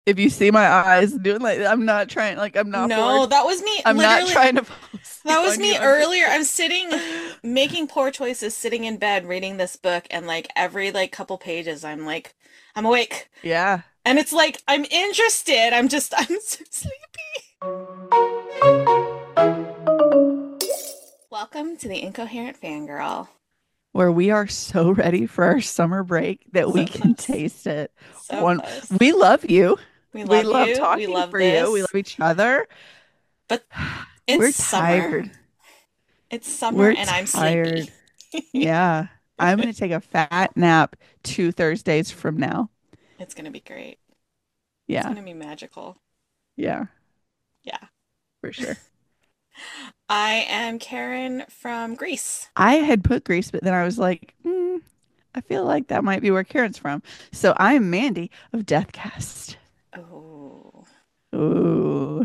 If you see my eyes doing like, I'm not trying, like, I'm not No, bored. that was me. I'm not Literally, trying to fall that asleep was on you. me I'm just, earlier. I'm sitting, making poor choices, sitting in bed, reading this book, and like every like couple pages, I'm like, I'm awake. yeah. And it's like, I'm interested. I'm so sleepy. Welcome to the Incoherent Fangirl. Where we are so ready for our summer break that we So can close. taste it. So One, close. we love you. We We love love you. We talking love for you. We this. love each other. But it's We're summer. tired. It's summer We're and I'm sleepy. tired. Yeah. I'm going to take a fat nap 2 Thursdays from now. It's gonna be great. It's Yeah. gonna be magical. Yeah, Yeah. for sure. I am Karen from Greece. I had put Greece, but then I was like, I feel like that might be where Karen's from. So I'm Mandy of Deathcast. Oh. Ooh,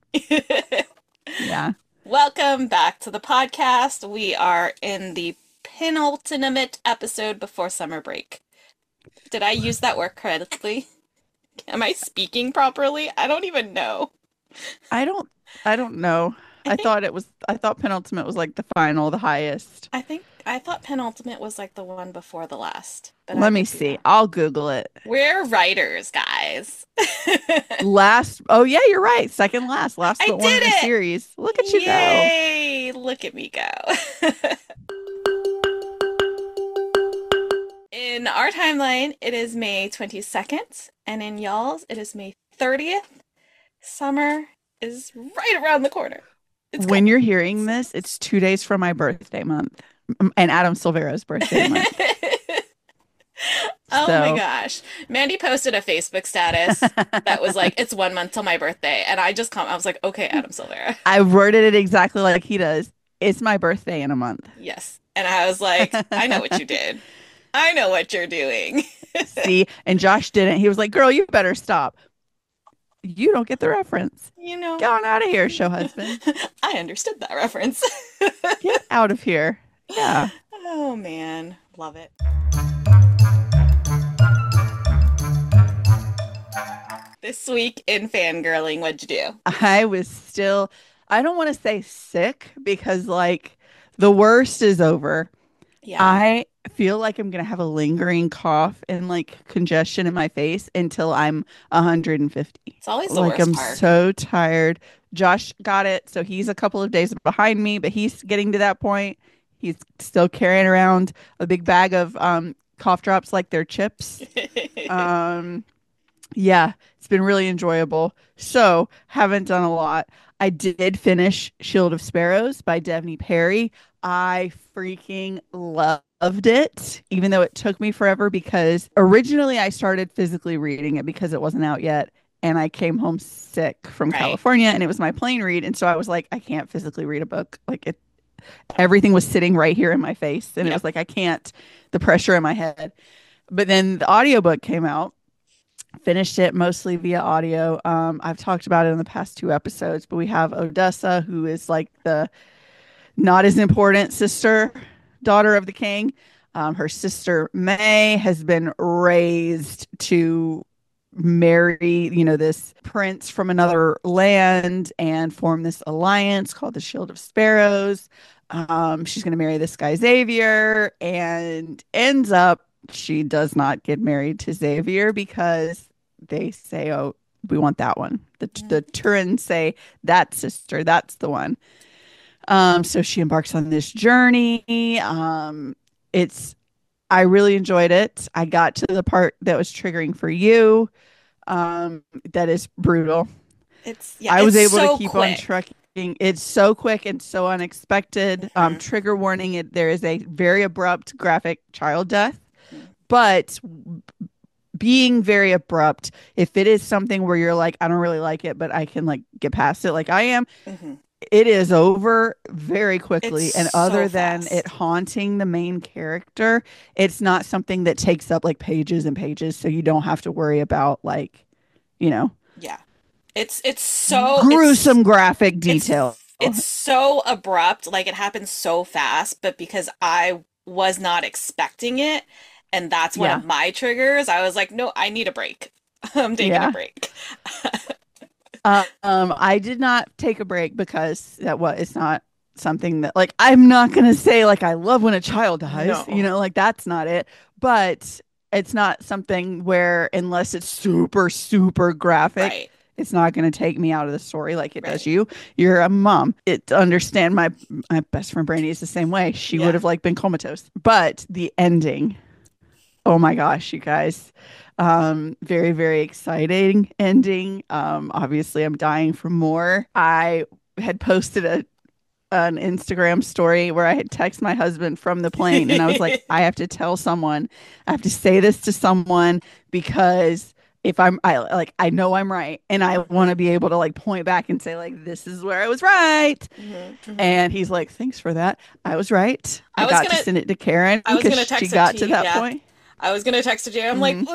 yeah. Welcome back to the podcast. We are in the penultimate episode before summer break. Did I use that word correctly? Am I speaking properly? I don't even know. I don't I don't know. I think I thought penultimate was like the final, the highest. I thought penultimate was like the one before the last, but I Let me could be see. wrong. I'll Google it. We're writers, guys. Last, oh yeah, you're right. Second last I but one in the did series. Look at you go. it! Yay! Look at me go. In our timeline, it is May 22nd, and in y'all's, it is May 30th. Summer is right around the corner. It's When coming. you're hearing this, it's 2 days from my birthday month and Adam Silvera's birthday month. Oh my So gosh. Mandy posted a Facebook status that was like, it's 1 month till my birthday. And I was like, okay, Adam Silvera. I worded it exactly like he does. It's my birthday in a month. Yes. And I was like, I know what you did. I know what you're doing. See, and Josh didn't. He was like, "Girl, you better stop. You don't get the reference. You know, Get on out of here, show husband. I understood that reference. Get out of here." Yeah. Oh man, love it. This week in fangirling, what'd you do? I was still, I don't want to say sick because like the worst is over. Yeah, I feel like I'm gonna have a lingering cough and like congestion in my face until I'm 150. it's always the Like worst I'm part. so tired. Josh got it, so he's a couple of days behind me, but he's getting to that point. He's still carrying around a big bag of cough drops like they're chips. Um, yeah, it's been really enjoyable. So, haven't done a lot. I did finish Shield of Sparrows by Devney Perry. I freaking loved it, even though it took me forever because originally I started physically reading it because it wasn't out yet. And I came home sick from Right. California and it was my plane read. And so I was like, I can't physically read a book. Like it, everything was sitting right here in my face. And it was Yep. like, I can't, the pressure in my head. But then the audiobook came out, finished it mostly via audio. I've talked about it in the past 2 episodes, but we have Odessa, who is like the not as important sister, daughter of the king. Her sister May has been raised to marry, this prince from another land and form this alliance called the Shield of Sparrows. She's going to marry this guy Xavier and ends up she does not get married to Xavier because they say, "Oh, we want that one." The Mm. Turins say that sister, that's the one. So she embarks on this journey. It's I really enjoyed it. I got to the part that was triggering for you. That is brutal. Yeah, I it's was able to so keep on quick. trucking. It's so quick and so unexpected. Hmm. Trigger warning: there is a very abrupt, graphic child death, but being very abrupt. If it is something where you're like, I don't really like it, but I can like get past it, like I am, Hmm. it is over very It's quickly. And so other than it fast. haunting the main character, it's not something that takes up like pages and pages. So you don't have to worry about like, you know, Yeah. It's so gruesome graphic it's detail. it's so abrupt, like it happens so fast, but because I was not expecting it, and that's one of Yeah. my triggers, I was like, no, I need a break. I'm taking a Yeah. break. I did not take a break because it's not something that like I'm not gonna say like I love when a child dies, No. like that's not it. But it's not something where unless it's super, super graphic, Right. it's not gonna take me out of the story like it does Right. you. You're a mom. It to understand my best friend Brandy is the same way. She would Yeah. have like been comatose. But the ending, oh my gosh, you guys. Very, very exciting ending. Obviously I'm dying for more. I had posted an Instagram story where I had texted my husband from the plane and I was like, I have to tell someone, I have to say this to someone because if I know I'm right and I want to be able to like point back and say like this is where I was right. Hmm. Hmm. And he's like, thanks for that. I was right. I I was got to gonna send it to Karen I was because gonna she text it got to to you. that Yeah. point. I was gonna text it to you. I'm like, Hmm. well,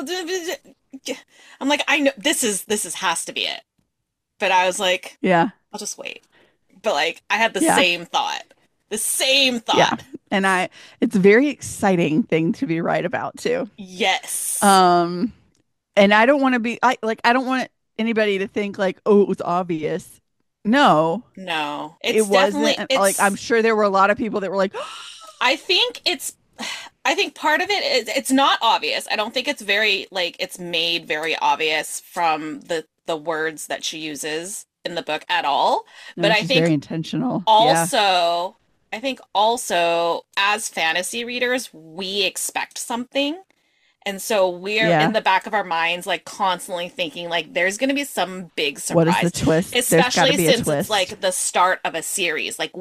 I'm like, I know this is has to be it. But I was like, Yeah. I'll just wait. But like, I had the Yeah. same thought. The same Yeah. thought. And it's a very exciting thing to be right about too. Yes. Um, and I don't want to be, I don't want anybody to think like, oh, it was obvious. No, No. it It's wasn't. definitely And, like, I'm it's sure there were a lot of people that were like, I think it's I think part of it is it's not obvious. I don't think it's very like it's made very obvious from the words that she uses in the book at all. But no, she's very intentional. Yeah. also I think also as fantasy readers, we expect something. And so we're in Yeah. the back of our minds, like constantly thinking, like, there's going to be some big What is the surprise, twist? There's got to especially be a since it's twist. like the start of a series. Like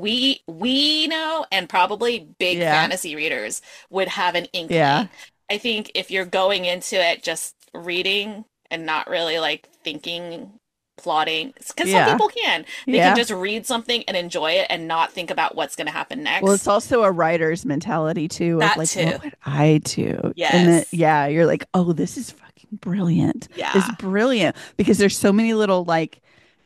we know, and probably big Yeah. fantasy readers would have an Yeah. inkling. I think if you're going into it just reading and not really like thinking, plotting, because some Yeah. people can, they can Yeah. just read something and enjoy it and not think about what's going to happen Well, it's next. also a writer's mentality too of That like, what too. would I do? And then, Yes. yeah, you're like, oh, this is fucking brilliant. This is Yeah. brilliant because there's so many little like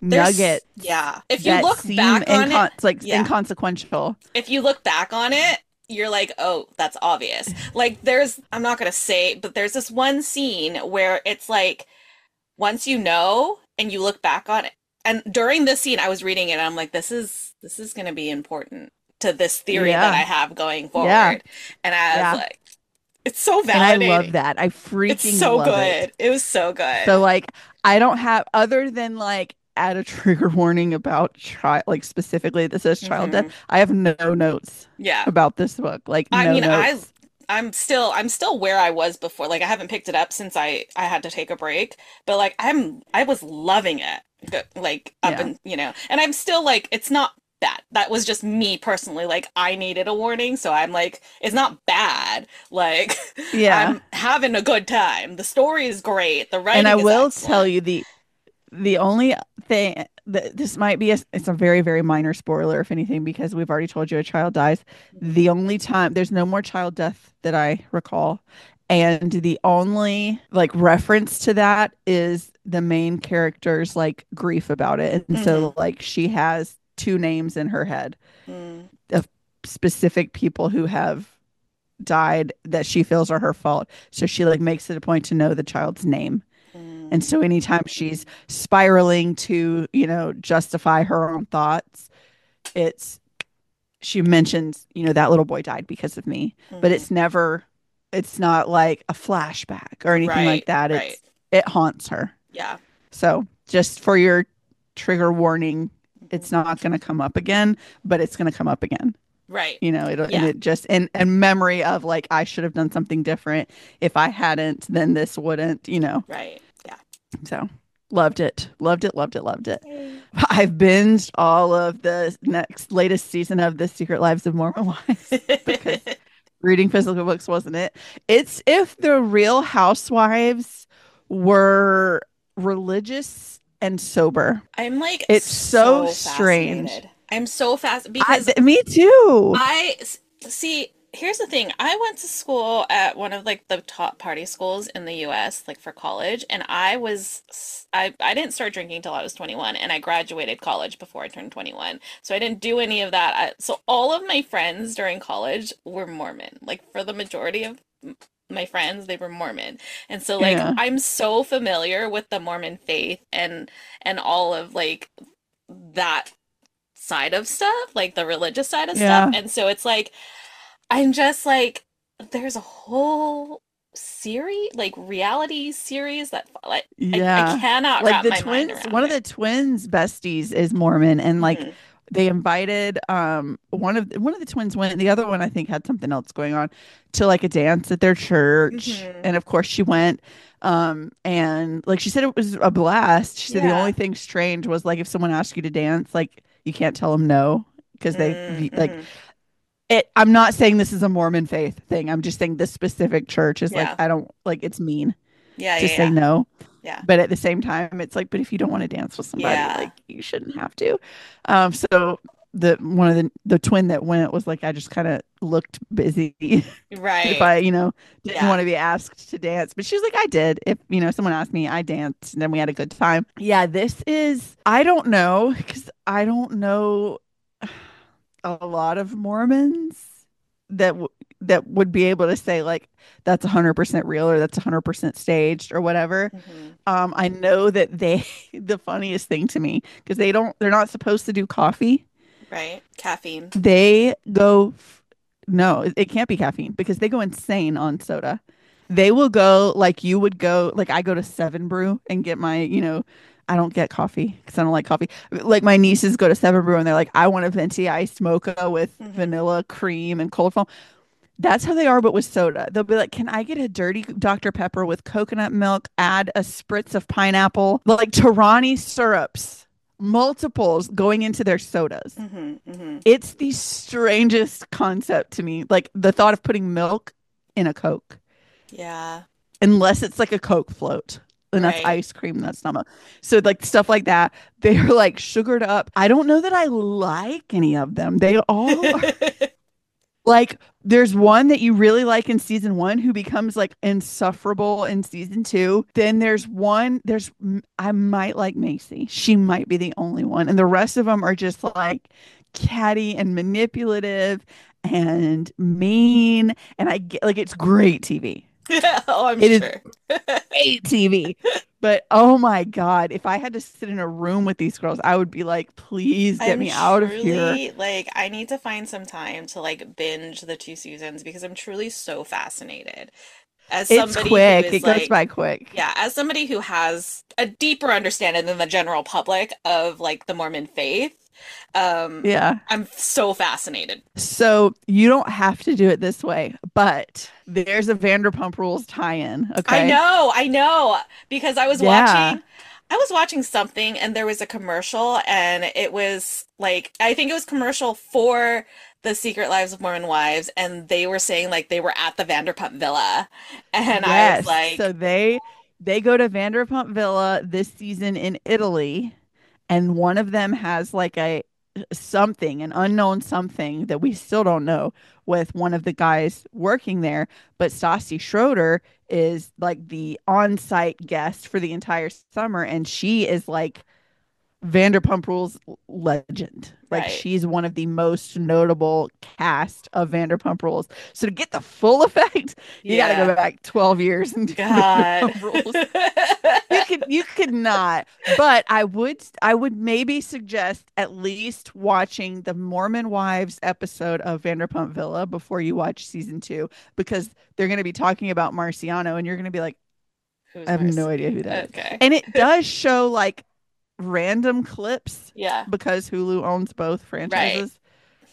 nuggets Yeah. If you that look seem back on it, like yeah. inconsequential. If you look back on it, you're like, oh, that's obvious. Like, I'm not gonna say, but there's this one scene where it's like, once you know and you look back on it, and during this scene, I was reading it, and I'm like, this is gonna be important to this theory that I Yeah. have going Yeah. forward. And I was Yeah. like, it's so And I love validating. that. I It's freaking so love it. good. It was so So good. like I don't have other than like add a trigger warning about child like specifically that says child death. Hmm. I have no notes Yeah. about this book. Like I no mean, notes. I'm still where I was before. Like I haven't picked it up since I had to take a break, but like I was loving it. Like up Yeah. and and I'm still like it's not bad. That was just me personally. Like I needed a warning, so I'm like it's not bad. Like Yeah. I'm having a good time. The story is great. The And I writing is will tell excellent. you the only thing that this might be it's a very, very minor spoiler, if anything, because we've already told you a child dies. Mhm. The only time there's no more child death that I recall. And the only like reference to that is the main character's like grief about it. And Mhm. so like she has two names in her head Mm. of specific people who have died that she feels are her fault. So she like makes it a point to know the child's name. And Mm. so anytime she's spiraling to, justify her own thoughts, it's she mentions, that little boy died because of me. But Mhm. it's not like a flashback or anything like Right, that. right. It haunts her. Yeah. So just for your trigger warning, Mhm. it's not going to come up again, but it's going to come up again. Right. And Yeah. it just and memory of like I should have done something different. If I hadn't, then this wouldn't. Right. Yeah. So loved it. Loved it, loved it, loved it. Yay. I've binged all of the latest season of The Secret Lives of Mormon Wives because reading physical books wasn't it. It's if the Real Housewives were religious and sober. I'm like It's so so strange. fascinated. I'm so fast because Me too. see, here's the thing. I went to school at one of like the top party schools in the US, like for college, and I didn't start drinking until I was 21 and I graduated college before I turned 21. So I didn't do any of that. So all of my friends during college were Mormon, like for the majority of my friends, they were Mormon. And so like Yeah. I'm so familiar with the Mormon faith and all of like that side of stuff, like the religious side of stuff. Yeah. And so it's like I'm just like there's a whole series, like reality series that like I Yeah. cannot Like wrap the my mind twins, around one of it. the twins besties is Mormon, and like Hmm. they invited one of the twins went, the other one I think had something else going on, to like a dance at their church. Hmm. And of course she went, and like she said it was a blast. She said the only Yeah. thing strange was like if someone asked you to dance, like you can't tell them no because they like Mm-hmm. it. I'm not saying this is a Mormon faith thing. I'm just saying this specific church is like Yeah. I don't like, it's mean Yeah, to yeah, say yeah. no. Yeah. But at the same time, it's like, but if you don't want to dance with somebody, Yeah. like you shouldn't have to. So the one of the twin that went was like, I just kind of looked busy if Right. I, didn't Yeah. want to be asked to dance. But she was like, I did. If, someone asked me, I danced and then we had a good time. Yeah, this is, I don't know, because I don't know a lot of Mormons that that would be able to say like that's 100% real or that's 100% staged or whatever. Hmm. I know that they the funniest thing to me because they're not supposed to do coffee. Right. Caffeine. They go no, it can't be caffeine because they go insane on soda. They will go like you would go, like I go to Seven Brew and get my, I don't get coffee because I don't like coffee. Like my nieces go to Seven Brew and they're like, I want a venti iced mocha with Hmm. vanilla cream and cold foam. That's how they are, but with soda. They'll be like, can I get a dirty Dr. Pepper with coconut milk, add a spritz of pineapple, like Torani syrups, multiples going into their sodas. Hmm. Hmm. It's the strangest concept to me. Like the thought of putting milk in a Coke, Yeah. unless it's like a Coke float. And that's Right. ice cream. That's not milk. So like stuff like that. They're like sugared up. I don't know that I like any of them. They all like there's one that you really like in season one who becomes like insufferable in season two. Then I might like Macy. She might be the only one. And the rest of them are just like catty and manipulative and mean. And I get like it's great TV. Oh, I'm It is sure. great TV. But oh my God, if I had to sit in a room with these girls, I would be like, please get I'm me out of here. truly like I need to find some time to like binge the two seasons because I'm truly so fascinated. As It's somebody who quick. It is goes like, by quick. yeah, as somebody who has a deeper understanding than the general public of like the Mormon faith, um, Yeah. I'm so fascinated. So you don't have to do it this way, but there's a Vanderpump Rules tie-in. Okay. I know, because Yeah. I was watching something and there was a commercial and it was like, I think it was commercial for the Secret Lives of Mormon Wives and they were saying like they were at the Vanderpump Villa. And I was Yes. So like, they go to Vanderpump Villa this season in Italy, and one of them has like a something, an unknown something that we still don't know with one of the guys working there. But Stassi Schroeder is like the on-site guest for the entire summer, and she is like Vanderpump Rules legend. Like right. she's one of the most notable cast of Vanderpump Rules. So to get the full effect, you got to go Yeah. back 12 years and do God. Vanderpump Rules. You could not, but I would maybe suggest at least watching the Mormon Wives episode of Vanderpump Villa before you watch season 2 because they're going to be talking about Marciano and you're going to be like, I Who's have no Marcy? idea who that is. Okay. And it does show like random clips Yeah. because Hulu owns both Right. franchises,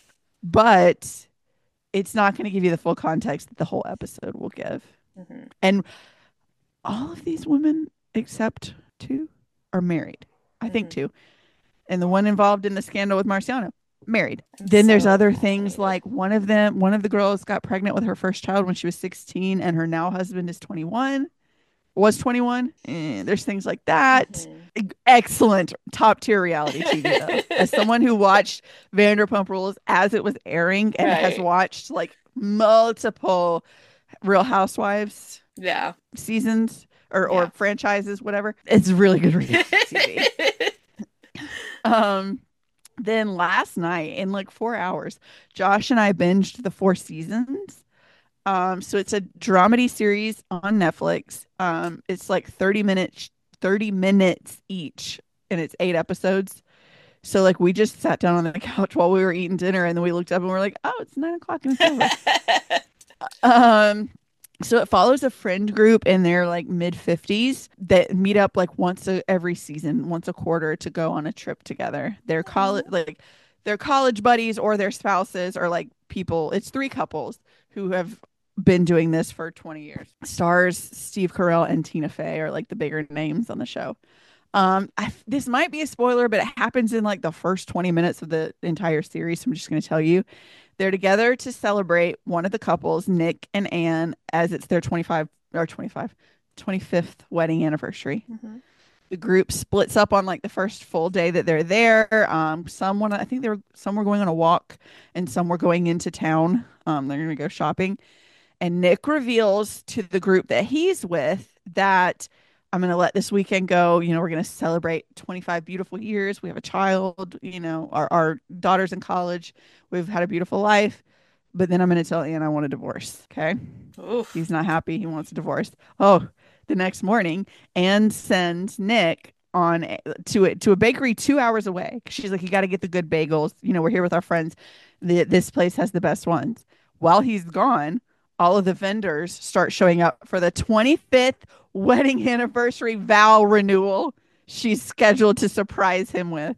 but it's not going to give you the full context that the whole episode will give. Hmm. And all of these women, except two, are married. I think Hmm. two. And the one involved in the scandal with Marciano, married. I'm Then there's so other things fascinated. like one of the girls got pregnant with her first child when she was 16, and her now husband is 21, was 21. There's things like that. Hmm. Excellent top tier reality TV though. As someone who watched Vanderpump Rules as it was airing and has Right. watched like multiple Real Housewives Yeah. seasons or Yeah. franchises, whatever, it's really good reality TV. Um, then last night in like 4 hours, Josh and I binged the 4 seasons So it's a dramedy series on Netflix. It's like 30 minutes each, and it's 8 episodes. So like we just sat down on the couch while we were eating dinner, and then we looked up and we're like, oh, it's 9 o'clock and it's over. Um, so it follows a friend group in their like mid 50s that meet up like every season, once a quarter to go on a trip together. They're college buddies or their spouses or like people. It's three couples who have been doing this for 20 years. Stars Steve Carell and Tina Fey are like the bigger names on the show. This might be a spoiler, but it happens in like the first 20 minutes of the entire series. So I'm just going to tell you they're together to celebrate one of the couples, Nick and Anne, as it's their 25th wedding anniversary. Mhm. The group splits up on like the first full day that they're there. I think some were going on a walk and some were going into town. They're going to go shopping. And Nick reveals to the group that he's with that I'm going to let this weekend go. We're going to celebrate 25 beautiful years. We have a child, our daughter's in college. We've had a beautiful life. But then I'm going to tell Anne I want a divorce. Okay. Oof. He's not happy. He wants a divorce. Oh, the next morning, Anne sends Nick to a bakery 2 hours away. She's like, you got to get the good bagels. We're here with our friends. This place has the best ones. While he's gone, all of the vendors start showing up for the 25th wedding anniversary vow renewal she's scheduled to surprise him with.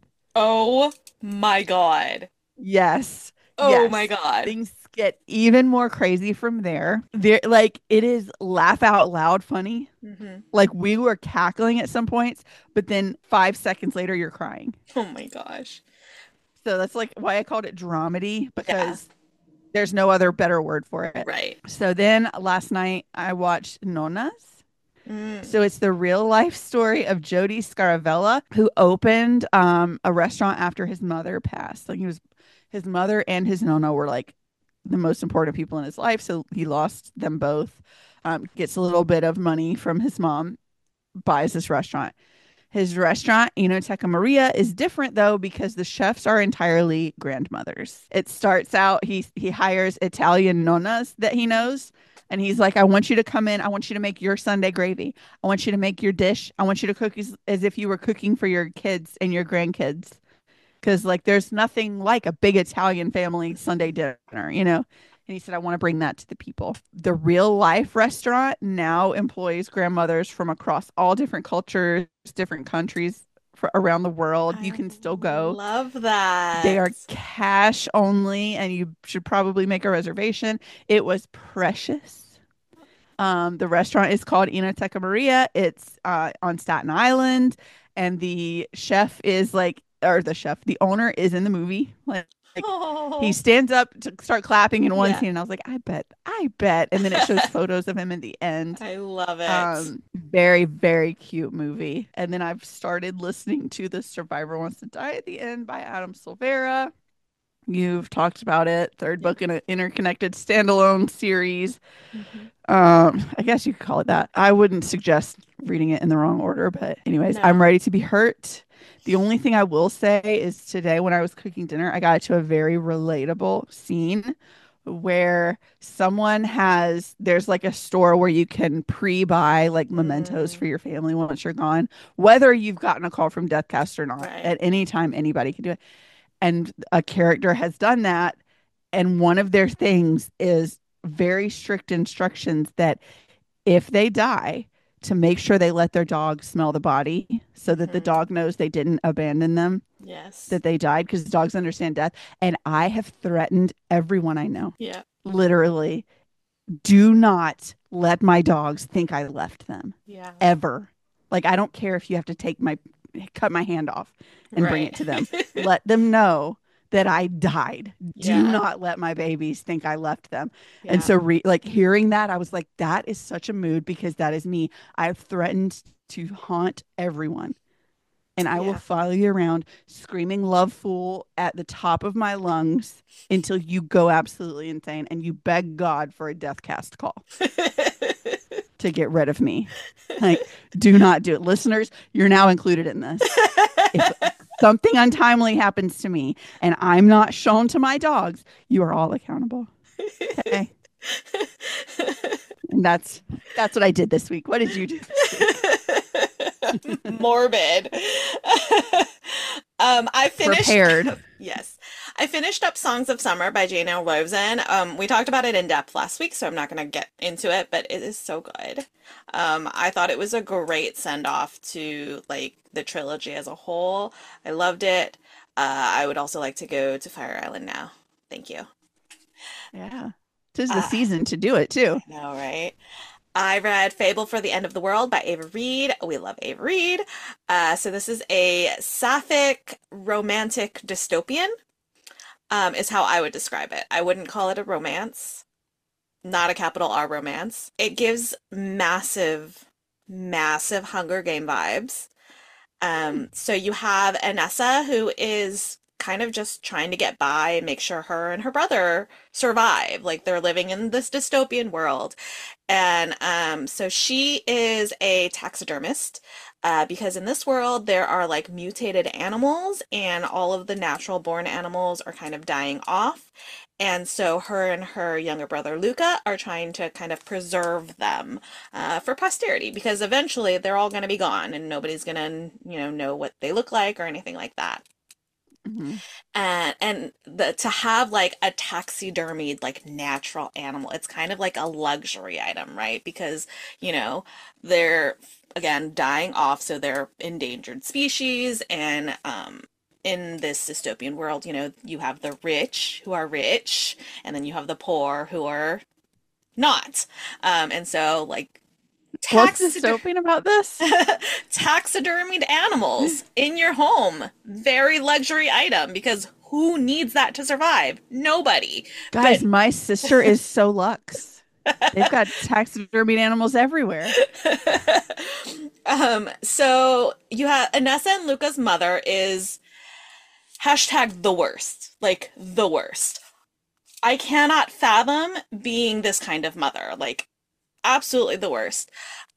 Oh my God. Yes. Oh my Yes. God. Things get even more crazy from there. Like it is laugh out loud funny. Hmm. Like we were cackling at some points, but then 5 seconds later you're crying. Oh my gosh. So that's like why I called it dramedy Yeah. because there's no other better word for it. Right. So then last night I watched Nonas. Mm. So it's the real life story of Jody Scaravella, who opened a restaurant after his mother passed. Like his mother and his nonna were like the most important people in his life. So he lost them both. Gets a little bit of money from his mom, buys this restaurant. His restaurant, Enoteca Maria, is different though because the chefs are entirely grandmothers. It starts out he hires Italian nonnas that he knows, and he's like, "I want you to come in. I want you to make your Sunday gravy. I want you to make your dish. I want you to cook as if you were cooking for your kids and your grandkids." Because like there's nothing like a big Italian family Sunday dinner. And he said, I want to bring that to the people. The real life restaurant now employs grandmothers from across all different cultures, different countries around the world. You I can still go. love They that. are cash only, and you should probably make a reservation. It was precious. The restaurant is called Enoteca Maria. It's on Staten Island, and the owner is in the movie. Like he Oh, stands up to start clapping in one yeah. scene, and I was like, I bet. And then it shows photos of him at the end. I love it. Very, very cute movie. And then I've started listening to The Survivor Wants to Die at the End by Adam Silvera. You've talked about it. Third Yep. book in an interconnected standalone series. Hmm. I guess you could call it that. I wouldn't suggest reading it in the wrong order, but anyways, I'm No. ready to be hurt. The only thing I will say is today when I was cooking dinner, I got to a very relatable scene where there's like a store where you can pre-buy like mementos Mm, for your family once you're gone, whether you've gotten a call from Deathcast or not. right. At any time, anybody can do it. And a character has done that. And one of their things is very strict instructions that if they die, to make sure they let their dog smell the body so that the Hmm. dog knows they didn't abandon them, Yes. that they died, because dogs understand death. And I have threatened everyone I know, Yeah. literally, do not let my dogs think I left them Yeah. ever. Like, I don't care if you have to cut my hand off and bring Right. it to them. Let them know that I died. Do Yeah. not let my babies think I left them. And Yeah. so, like hearing that, I was like, that is such a mood because that is me. I've threatened to haunt everyone, and I will Yeah. follow you around screaming "Love Fool" at the top of my lungs until you go absolutely insane and you beg God for a death cast call to get rid of me. Like, do not do it. Listeners, you're now included in this. If something untimely happens to me and I'm not shown to my dogs, you are all accountable. Okay. And that's what I did this week. What did you do this week? Morbid. I finished, Prepared. yes, I finished up Songs of Summer by Jane L. Rosen. We talked about it in depth last week, so I'm not going to get into it, but it is so good. I thought it was a great send off to like the trilogy as a whole. I loved it. I would also like to go to Fire Island now. Thank you. Yeah. Tis the Uh, season to do it too. I know, right? I read Fable for the End of the World by Ava Reed. We love Ava Reed. So this is a sapphic romantic dystopian, is how I would describe it. I wouldn't call it a romance, not a capital R romance. It gives massive, massive Hunger Game vibes. So you have Anessa, who is kind of just trying to get by and make sure her and her brother survive. Like they're living in this dystopian world. And so she is a taxidermist because in this world there are like mutated animals and all of the natural born animals are kind of dying off. And so her and her younger brother Luca are trying to kind of preserve them for posterity because eventually they're all going to be gone and nobody's going to, know what they look like or anything like that. Hmm. And to have like a taxidermied like natural animal, it's kind of like a luxury item, right? Because, you know, they're again dying off, so they're endangered species and in this dystopian world, you have the rich who are rich, and then you have the poor who are not. And so like What's taxidermy dystopian about this? taxidermied animals in your home. Very luxury item because who needs that to survive? Nobody. But Guys, my sister is so luxe. They've got taxidermied animals everywhere. so you have Anessa and Luca's mother is hashtag the worst. Like the worst. I cannot fathom being this kind of mother. Like absolutely the worst.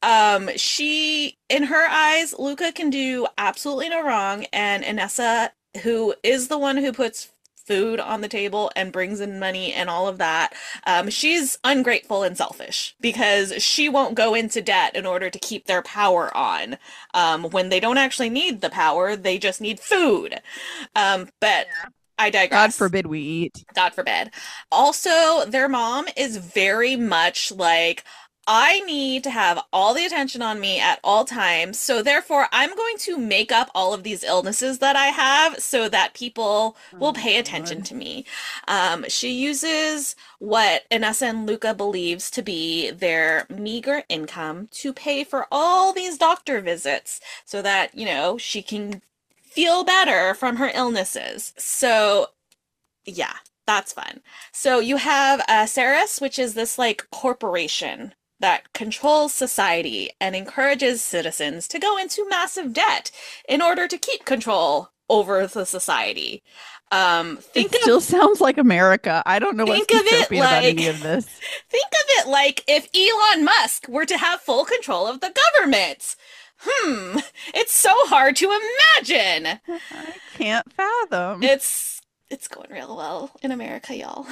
She, in her eyes, Luca can do absolutely no wrong, and Inessa, who is the one who puts food on the table and brings in money and all of that, she's ungrateful and selfish because she won't go into debt in order to keep their power on. When they don't actually need the power, they just need food. But Yeah. I God digress. forbid we eat. God forbid. Also, their mom is very much like, I need to have all the attention on me at all times. So therefore, I'm going to make up all of these illnesses that I have so that people will Oh pay attention God. to me. She uses what Inessa and Luca believes to be their meager income to pay for all these doctor visits so that, she can feel better from her illnesses. So yeah, that's fun. So you have Ceres, which is this like corporation that controls society and encourages citizens to go into massive debt in order to keep control over the society. It still sounds like America. I don't know what's Think of it dystopian about like any of this. think of it like if Elon Musk were to have full control of the government. It's so hard to imagine. I can't fathom. It's going real well in America, y'all.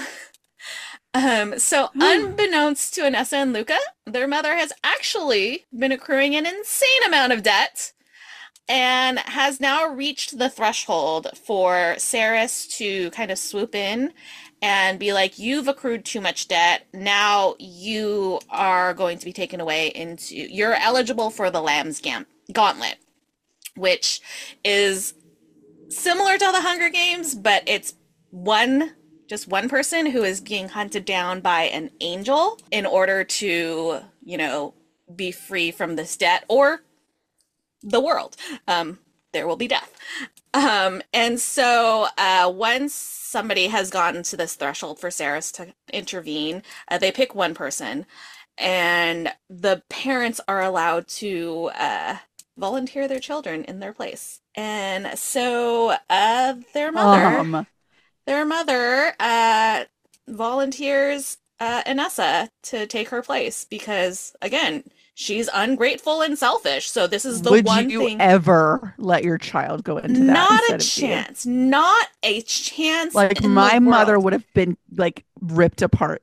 So unbeknownst to Anessa and Luca, their mother has actually been accruing an insane amount of debt and has now reached the threshold for Ceres to kind of swoop in and be like, you've accrued too much debt. Now you are going to be taken away you're eligible for the Lamb's Gauntlet, which is similar to the Hunger Games, but it's just one person who is being hunted down by an angel in order to, be free from this debt or the world. There will be death. And so once somebody has gotten to this threshold for Ceres to intervene, they pick one person, and the parents are allowed to volunteer their children in their place. And so Um, their mother volunteers Inessa to take her place because, again, she's ungrateful and selfish. So this is the would one you thing. ever let your child go into that Not a instead of you? chance. Not a chance Like in the my mother world. would have been like ripped apart.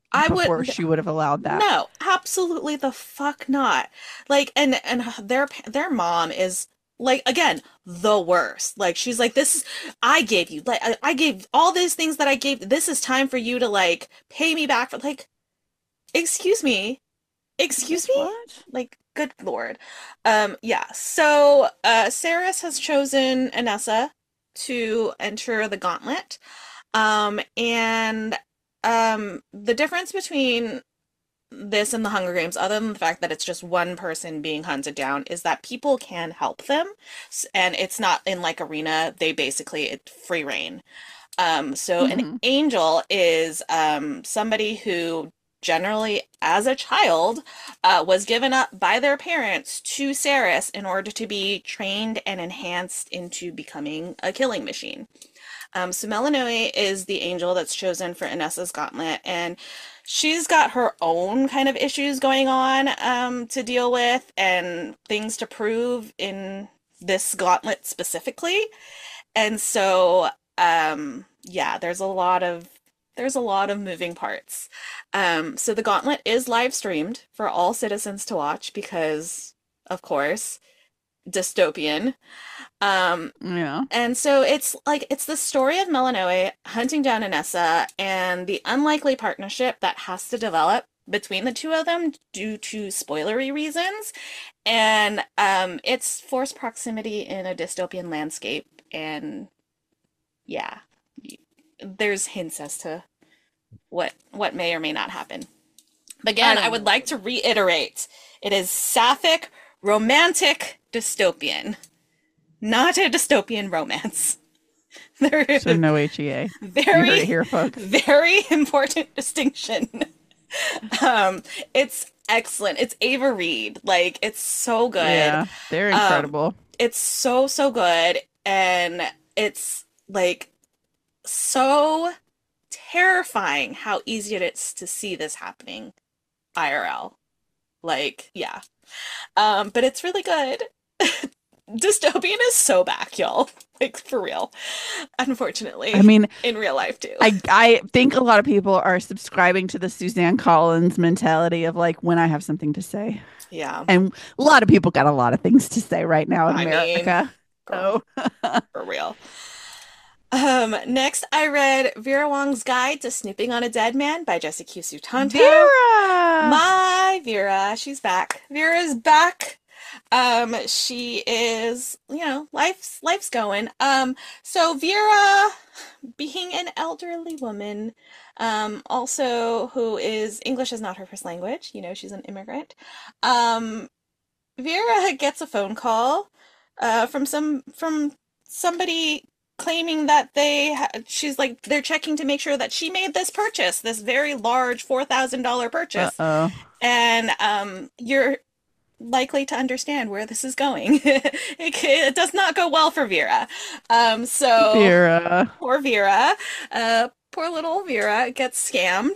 I before would she would have allowed that. no, absolutely the fuck not. Like, and their mom is like again the worst. Like she's like, this is I gave you like I gave all these things that I gave. This is time for you to like pay me back for like, excuse me, excuse Bitch, me, what? like good Lord. Yeah. So Saris has chosen Anessa to enter the gauntlet. And the difference between this and the Hunger Games, other than the fact that it's just one person being hunted down, is that people can help them, and it's not in like arena. They basically it's free reign. So an Hmm. angel is somebody who generally, as a child, was given up by their parents to Ceres in order to be trained and enhanced into becoming a killing machine. So Melinoe is the angel that's chosen for Inessa's gauntlet, and she's got her own kind of issues going on to deal with and things to prove in this gauntlet specifically. And so, yeah, there's a lot of moving parts. So the gauntlet is live streamed for all citizens to watch because, of course, dystopian. Um, Yeah. and so it's the story of Melanoe hunting down Anessa and the unlikely partnership that has to develop between the two of them due to spoilery reasons. And it's forced proximity in a dystopian landscape. And yeah, there's hints as to what may or may not happen. But I again, I don't would know. like to reiterate, it is sapphic, romantic, dystopian, not a dystopian romance. There is So a no HEA. You heard it very, here, folks. very important distinction. It's excellent. It's Ava Reed. Like, it's so good. Yeah, they're Um, incredible. it's so, so good. And it's like so terrifying how easy it is to see this happening IRL. Like, yeah. But it's really good. Dystopian is so back, y'all. Like for real. I Unfortunately, mean, in real life too. I think a lot of people are subscribing to the Suzanne Collins mentality of like when I have something to say. Yeah. And a lot of people got a lot of things to say right now in I mean, America. girl, So for real. Next I read Vera Wong's Guide to Snooping on a Dead Man by Jesse Q. Sutanto. Vera. My Vera, she's back. Vera's back. She is, life's going. So Vera, being an elderly woman, also who is English is not her first language, she's an immigrant. Um, Vera gets a phone call, from somebody claiming that she's like they're checking to make sure that she made this purchase, this very large $4,000 purchase, Uh-oh. and you're likely to understand where this is going. It does not go well for Vera. So Vera. poor Vera, poor little Vera gets scammed.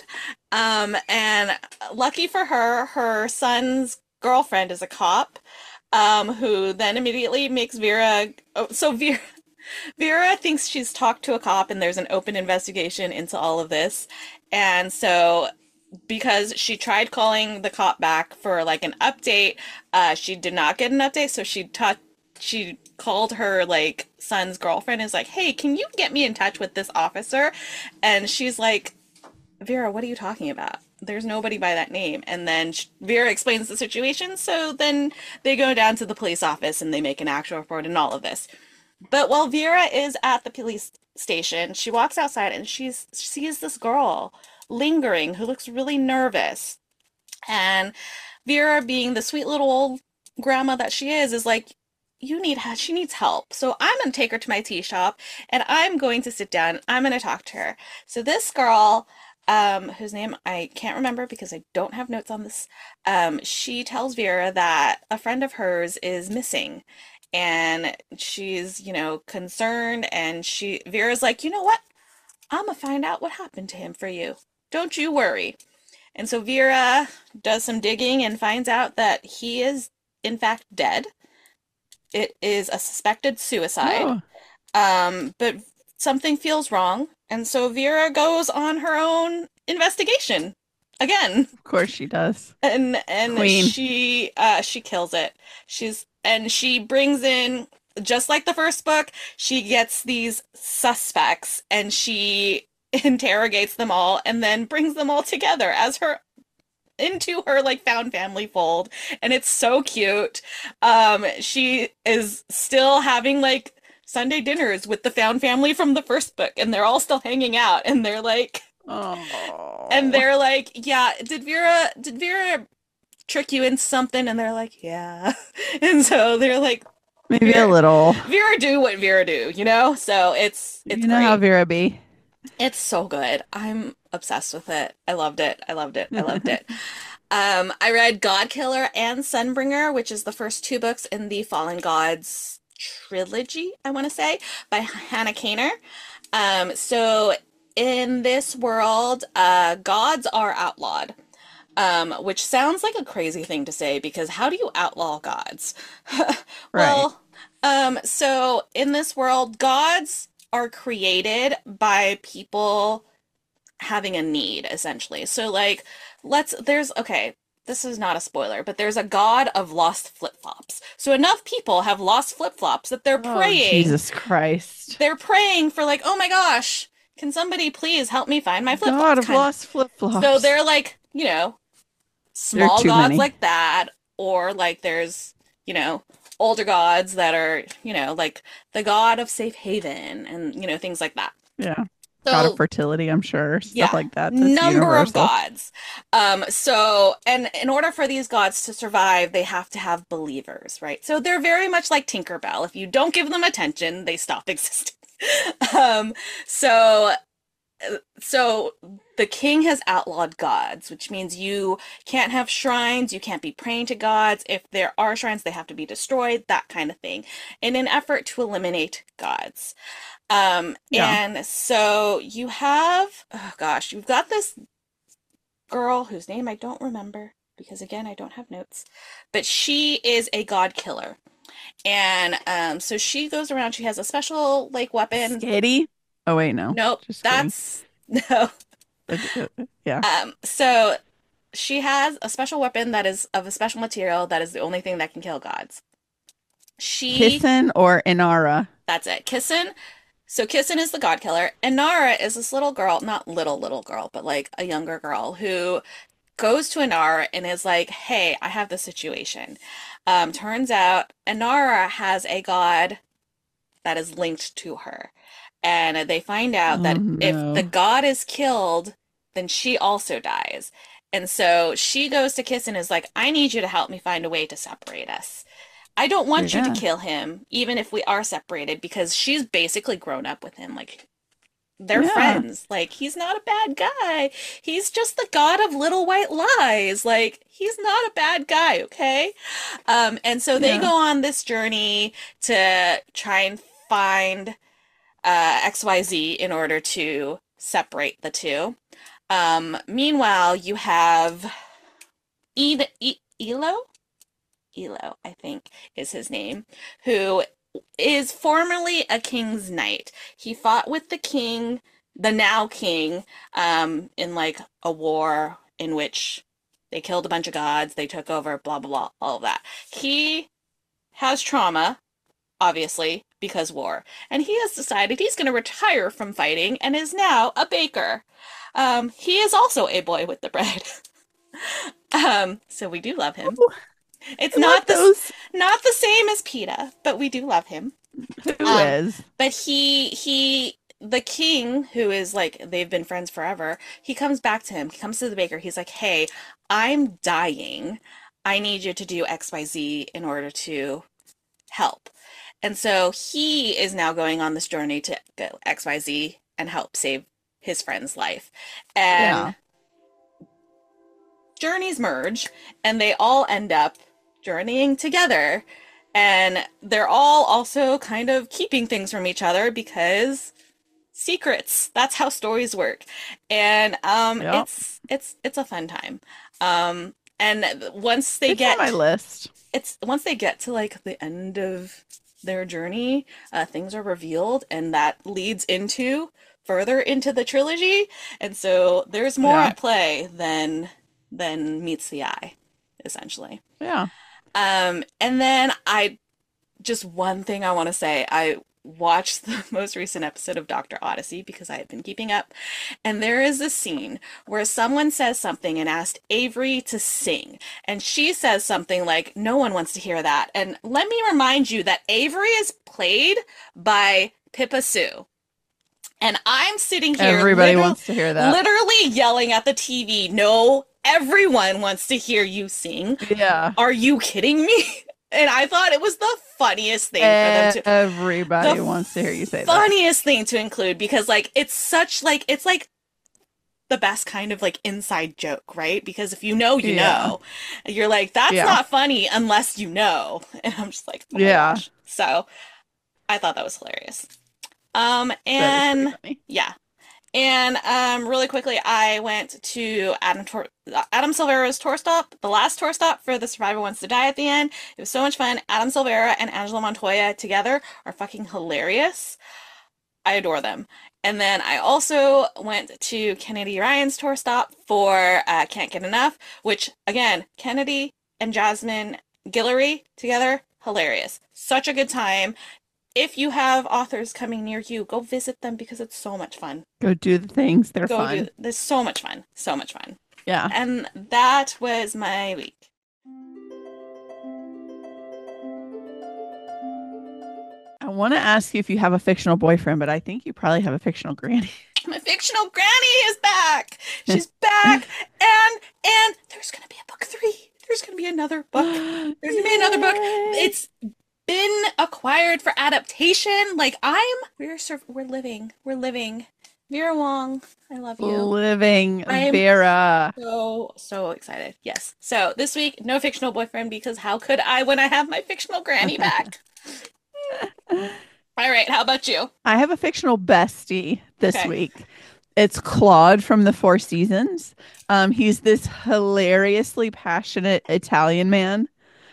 And lucky for her, her son's girlfriend is a cop, who then immediately makes Vera. Oh, so Vera thinks she's talked to a cop, and there's an open investigation into all of this. And so because she tried calling the cop back for like an update, she did not get an update, so she called her like son's girlfriend and is like, "Hey, can you get me in touch with this officer?" And she's like, "Vera, what are you talking about? There's nobody by that name." And then Vera explains the situation, so then they go down to the police office and they make an actual report and all of this. But while Vera is at the police station, she walks outside and she sees this girl lingering who looks really nervous. And Vera, being the sweet little old grandma that she is like, she needs help. So I'm going to take her to my tea shop and I'm going to sit down. I'm going to talk to her. So this girl, whose name I can't remember because I don't have notes on this, she tells Vera that a friend of hers is missing. And she's, concerned, and Vera's like, "You know what? I'm gonna find out what happened to him for you. Don't you worry." And so Vera does some digging and finds out that he is, in fact, dead. It is a suspected suicide. Oh. But something feels wrong. And so Vera goes on her own investigation. again. Of course she does. And Queen. she kills it. She brings in, just like the first book, she gets these suspects and she interrogates them all and then brings them all together as her into her like found family fold, and it's so cute. She is still having like Sunday dinners with the found family from the first book, and they're all still hanging out, and Oh, they're like, yeah, did Vera trick you into something? And they're like, yeah. And so they're like, maybe a Vera little. Vera do what Vera do, you know? So it's You know how great. Vera be. It's so good. I'm obsessed with it. I loved it. I loved it. I loved it. I read Godkiller and Sunbringer, which is the first two books in the Fallen Gods trilogy, I want to say, by Hannah Kaner. So in this world, gods are outlawed, which sounds like a crazy thing to say because how do you outlaw gods? Right. Well, so in this world, gods are created by people having a need, essentially. So like there's this is not a spoiler, but there's a god of lost flip-flops. So enough people have lost flip-flops that Oh, Jesus Christ. they're praying for like, oh my gosh, can somebody please help me find my God flip-flops? of Kind of. lost So flip-flops. they're like, There are small too gods many. like that, or like there's, older gods that are, like the god of safe haven and, things like that. Yeah. God of So fertility, I'm sure. Stuff yeah, like that. That's number of universal. gods. And in order for these gods to survive, they have to have believers, right? So they're very much like Tinkerbell. If you don't give them attention, they stop existing. Um, so so the king has outlawed gods, which means you can't have shrines, you can't be praying to gods. If there are shrines, they have to be destroyed, that kind of thing, in an effort to eliminate gods. Yeah. And so you have, oh gosh, you've got this girl whose name I don't remember because again, I don't have notes, but she is a god killer. And so she goes around, she has a special like weapon. Skitty. Oh, wait, no. Nope, Just kidding. that's no. Yeah. So she has a special weapon that is of a special material that is the only thing that can kill gods. She, Kissin or Inara. that's it. Kissin. So Kissin is the god killer, and Nara is this little girl, not little girl, but like a younger girl who goes to Inara and is like, "Hey, I have this situation." Turns out Inara has a god that is linked to her, and they find out Oh, that if the no. god is killed, then she also dies. And so she goes to Kiss and is like, I need you to help me find a way to separate us. I don't want you to Yeah. kill him, even if we are separated, because she's basically grown up with him. Like, they're Yeah. friends. Like, he's not a bad guy. He's just the god of little white lies. Like, he's not a bad guy, okay? And so they Yeah. go on this journey to try and find XYZ in order to separate the two. Meanwhile, you have Elo? Elo, I think is his name, who is formerly a king's knight. He fought with the king, the now king, in like a war in which they killed a bunch of gods, they took over, blah, blah, blah, all of that. He has trauma, obviously, because war, and he has decided he's going to retire from fighting and is now a baker. He is also a boy with the bread. So we do love him. Ooh, It's I love those. not the same as PETA, but we do love him. Who Um, is? but the king, who is like they've been friends forever, he comes back to him. He comes to the baker. He's like, "Hey, I'm dying. I need you to do XYZ in order to help." And so he is now going on this journey to go XYZ and help save his friend's life. Yeah. And journeys merge and they all end up journeying together. And they're all also kind of keeping things from each other because secrets. That's how stories work. And Yep. it's a fun time. And It's on my list. once they get to like the end of their journey, things are revealed, and that leads into further into the trilogy. And so there's more Yeah. at play than meets the eye, essentially. Yeah. And then I just one thing I want to say. I watched the most recent episode of Dr. Odyssey because I have been keeping up. And there is a scene where someone says something and asked Avery to sing. And she says something like, no one wants to hear that. And let me remind you that Avery is played by Pippa Sue. And I'm sitting here Everybody wants to hear that. literally yelling at the TV, no, everyone wants to hear you sing. Yeah. Are you kidding me? And I thought it was the funniest thing for them to Everybody wants to hear you say that. funniest thing to include because like it's such like it's like the best kind of like inside joke, right? Because if you know, you know. You're like, that's not funny unless you know. And I'm just like, oh my gosh. So I thought that was hilarious. And yeah. And really quickly, I went to Adam Silvera's tour stop, the last tour stop for The Survivor Wants to Die at the end. It was so much fun. Adam Silvera and Angela Montoya together are fucking hilarious. I adore them. And then I also went to Kennedy Ryan's tour stop for Can't Get Enough, which, again, Kennedy and Jasmine Guillory together, hilarious. Such a good time. If you have authors coming near you, go visit them because it's so much fun. Go do the things. They're fun. There's so much fun. So much fun. Yeah. And that was my week. I want to ask you if you have a fictional boyfriend, but I think you probably have a fictional granny. My fictional granny is back. She's back. And there's going to be a book 3. There's going to be another book. There's going to be another book. It's been acquired for adaptation. Like we're living. Vera Wong, I love you. Living Vera. So excited. Yes. So this week, no fictional boyfriend because how could I when I have my fictional granny back? All right. How about you? I have a fictional bestie this week. It's Claude from the Four Seasons. He's this hilariously passionate Italian man.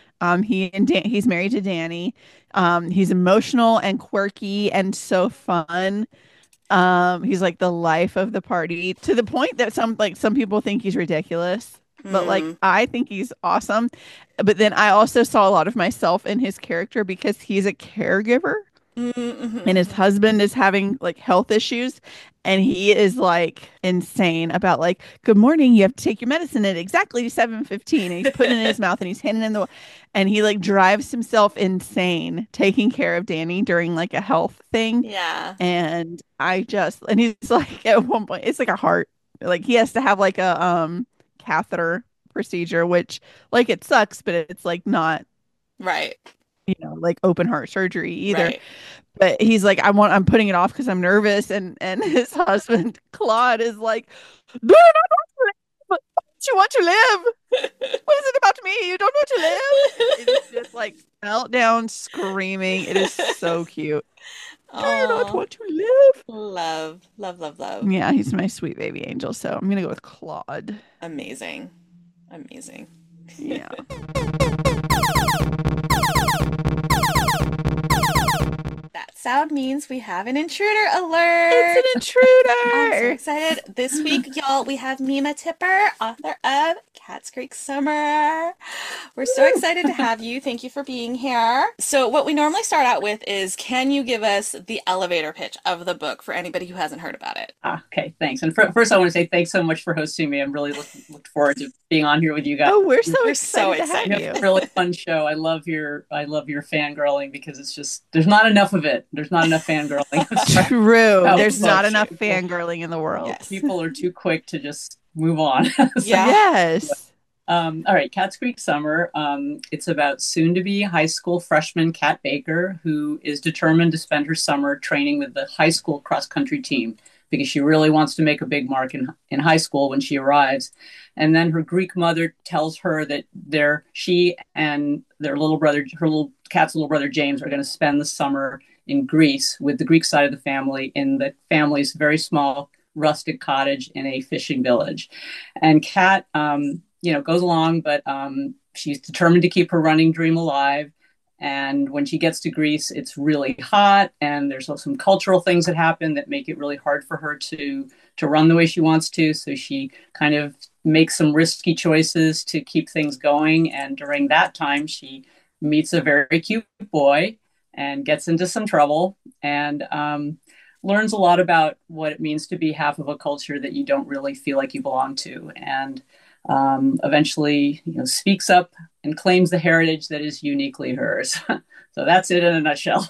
He's married to Danny. He's emotional and quirky and so fun. He's like the life of the party to the point that some people think he's ridiculous, but like I think he's awesome. But then I also saw a lot of myself in his character because he's a caregiver. And his husband is having like health issues and he is like insane about like, good morning, you have to take your medicine at exactly 7:15, and he's putting it in his mouth and he's hitting in and he like drives himself insane taking care of Danny during like a health thing. Yeah. And he's like at one point it's like a heart, like he has to have like a catheter procedure, which like it sucks, but it's like not right, like open heart surgery either. Right. But he's like, I'm putting it off because I'm nervous. And his husband, Claude, is like, do you want to live? What is it about me? You don't want to live? It's just like meltdown screaming. It is so cute. Do you not want to live? Love. Yeah, he's my sweet baby angel. So I'm going to go with Claude. Amazing. Yeah. That sound means we have an intruder alert. It's an intruder. I'm so excited. This week, y'all, we have Mima Tipper, author of Cats Creek Summer. We're so excited to have you. Thank you for being here. So what we normally start out with is, can you give us the elevator pitch of the book for anybody who hasn't heard about it? Okay, thanks. And first, I want to say thanks so much for hosting me. I'm really looked forward to being on here with you guys. Oh, we're so excited to have you. It's a really fun show. I love your fangirling because it's just there's not enough of it. There's not enough fangirling. True. There's not enough fangirling in the world. Yes. People are too quick to just move on. Yes. All right, Cats Creek Summer. It's about soon-to-be high school freshman Kat Baker, who is determined to spend her summer training with the high school cross-country team because she really wants to make a big mark in high school when she arrives. And then her Greek mother tells her that she and their little brother, Kat's little brother James, are going to spend the summer in Greece with the Greek side of the family in the family's very small rustic cottage in a fishing village. And Kat, goes along, but she's determined to keep her running dream alive. And when she gets to Greece, it's really hot, and there's some cultural things that happen that make it really hard for her to run the way she wants to. So she kind of makes some risky choices to keep things going. And during that time, she meets a very cute boy and gets into some trouble, and learns a lot about what it means to be half of a culture that you don't really feel like you belong to, and eventually, speaks up and claims the heritage that is uniquely hers. So that's it in a nutshell.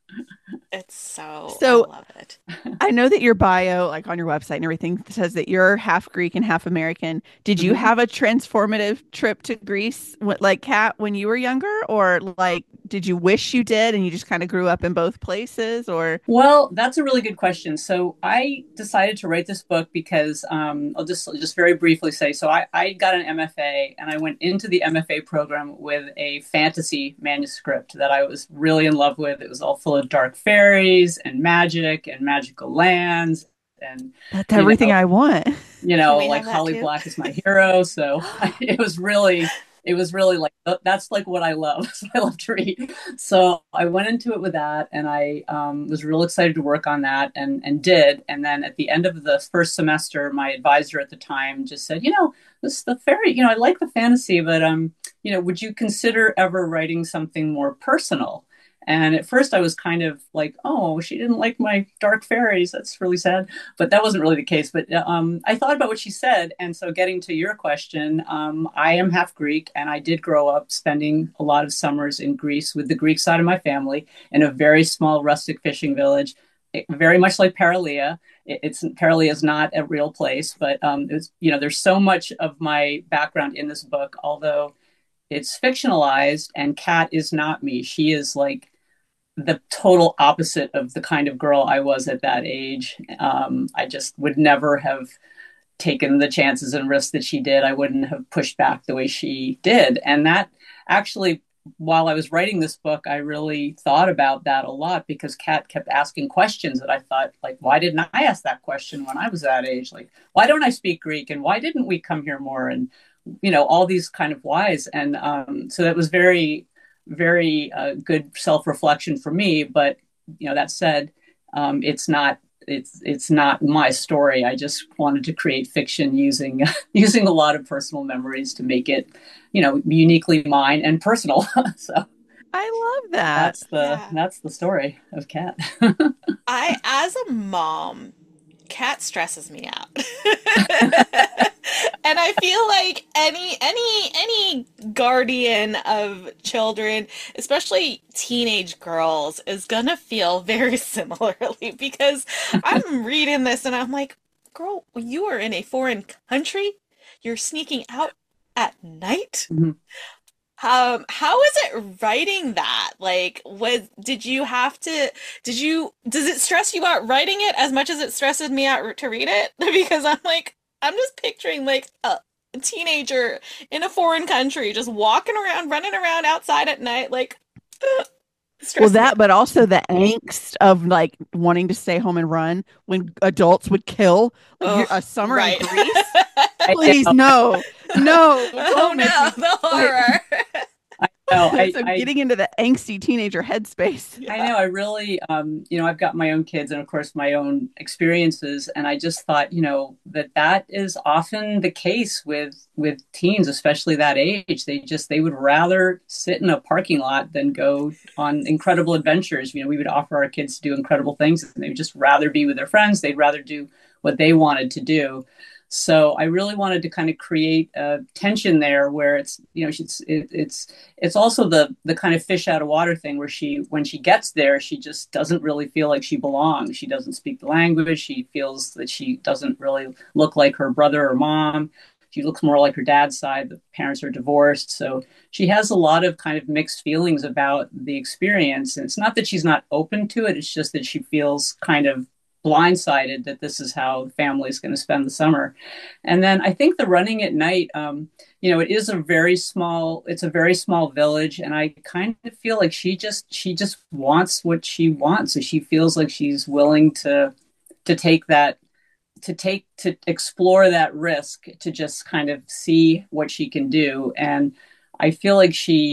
It's so, So I love it. I know that your bio, like on your website and everything, says that you're half Greek and half American. Did you Mhm. have a transformative trip to Greece, like Kat, when you were younger, or like did you wish you did and you just kind of grew up in both places, or? Well, that's a really good question. So I decided to write this book because I'll just very briefly say. So I got an MFA, and I went into the MFA program with a fantasy manuscript that I was really in love with. It was all full of dark fairies and magic and magical lands, and That's you everything know I want. Can we like have that Holly too? Black is my hero. So it was really like that's like what I love. So I love to read. So I went into it with that, and I was real excited to work on that, and did. And then at the end of the first semester, my advisor at the time just said, this the fairy. I like the fantasy, but would you consider ever writing something more personal? And at first, I was kind of like, oh, she didn't like my dark fairies. That's really sad. But that wasn't really the case. But I thought about what she said. And so, getting to your question, I am half Greek, and I did grow up spending a lot of summers in Greece with the Greek side of my family in a very small rustic fishing village, very much like Paralia. Paralia is not a real place, but there's so much of my background in this book, although it's fictionalized, and Kat is not me. She is like the total opposite of the kind of girl I was at that age. I just would never have taken the chances and risks that she did. I wouldn't have pushed back the way she did. And that actually, while I was writing this book, I really thought about that a lot, because Kat kept asking questions that I thought, like, why didn't I ask that question when I was that age? Like, why don't I speak Greek? And why didn't we come here more? And, all these kind of whys. And so that was very, very good self-reflection for me. But, that said, it's not my story. I just wanted to create fiction using using a lot of personal memories to make it, uniquely mine and personal. So I love that. that's the Yeah. that's the story of Kat. As a mom, cat stresses me out. And I feel like any guardian of children, especially teenage girls, is gonna feel very similarly, because I'm reading this and I'm like, girl, you are in a foreign country. You're sneaking out at night. How is it writing that? Like, does it stress you out writing it as much as it stresses me out to read it? Because I'm just picturing like a teenager in a foreign country just walking around, running around outside at night, like, Well, stresses me that, out. but also the angst of like wanting to stay home and run when adults would kill like Oh, a summer in right. Greece. I Please, know. no, no, Oh don't make no, me the like. horror. I know. So getting into the angsty teenager headspace. I Yeah. know. I really, I've got my own kids and, of course, my own experiences, and I just thought, that is often the case with teens, especially that age. They would rather sit in a parking lot than go on incredible adventures. We would offer our kids to do incredible things, and they would just rather be with their friends. They'd rather do what they wanted to do. So I really wanted to kind of create a tension there where it's also the kind of fish out of water thing where when she gets there, she just doesn't really feel like she belongs. She doesn't speak the language. She feels that she doesn't really look like her brother or mom. She looks more like her dad's side. The parents are divorced. So she has a lot of kind of mixed feelings about the experience. And it's not that she's not open to it. It's just that she feels kind of blindsided that this is how the family is going to spend the summer. And then I think the running at night, it is it's a very small village, and I kind of feel like she just wants what she wants. So she feels like she's willing to take that to explore that risk to just kind of see what she can do. And I feel like she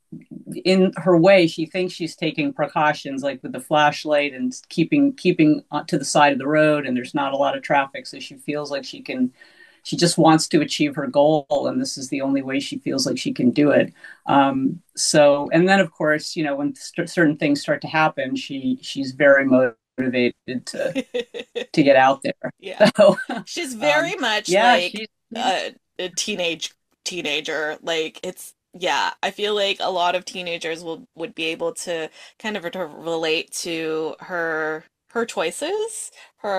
in her way, she thinks she's taking precautions, like with the flashlight and keeping to the side of the road, and there's not a lot of traffic, so she feels like she can. She just wants to achieve her goal, and this is the only way she feels like she can do it. So, and then of course, when certain things start to happen, she's very motivated to get out there. Yeah. So, She's very much yeah, like a teenager. Like it's yeah, I feel like a lot of teenagers would be able to kind of to relate to her choices,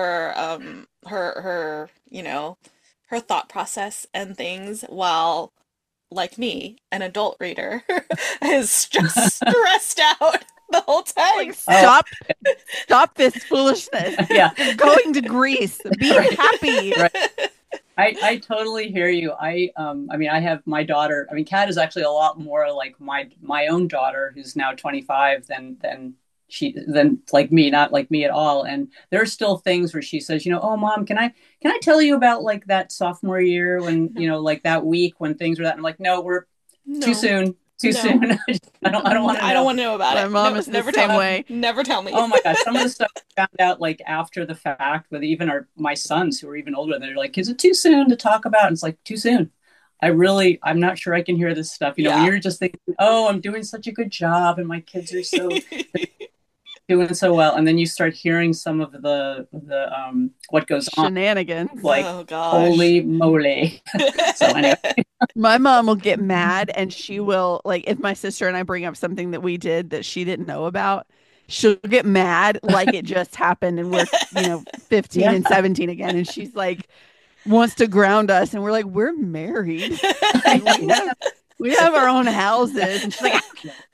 her her thought process and things, while like me, an adult reader, is just stressed out the whole Like, time. stop this foolishness. yeah. You're going to Greece. Be happy. Right. I totally hear you. I mean, I have my daughter. I mean, Kat is actually a lot more like my own daughter, who's now 25, than like me, not like me at all. And there are still things where she says, oh, mom, can I tell you about like that sophomore year when, like that week when things were that? I'm like, no, we're too No. soon. Too No. soon. I don't want to know. I don't want to know about My it. mom No, is the never same tell way. me. Never tell me. Oh my gosh, some of the stuff I found out like after the fact with even my sons who are even older, they're like, is it too soon to talk about? And it's like, too soon. I'm not sure I can hear this stuff. When Yeah. you're just thinking, oh, I'm doing such a good job and my kids are so doing so well. And then you start hearing some of the what goes on, Shenanigans. like, Oh gosh. holy moly. So anyway, My mom will get mad and she will, like, if my sister and I bring up something that we did that she didn't know about, she'll get mad like it just happened and we're, 15 yeah. and 17 again. And she's like, wants to ground us. And we're like, we're married. Like, we have our own houses. And she's like,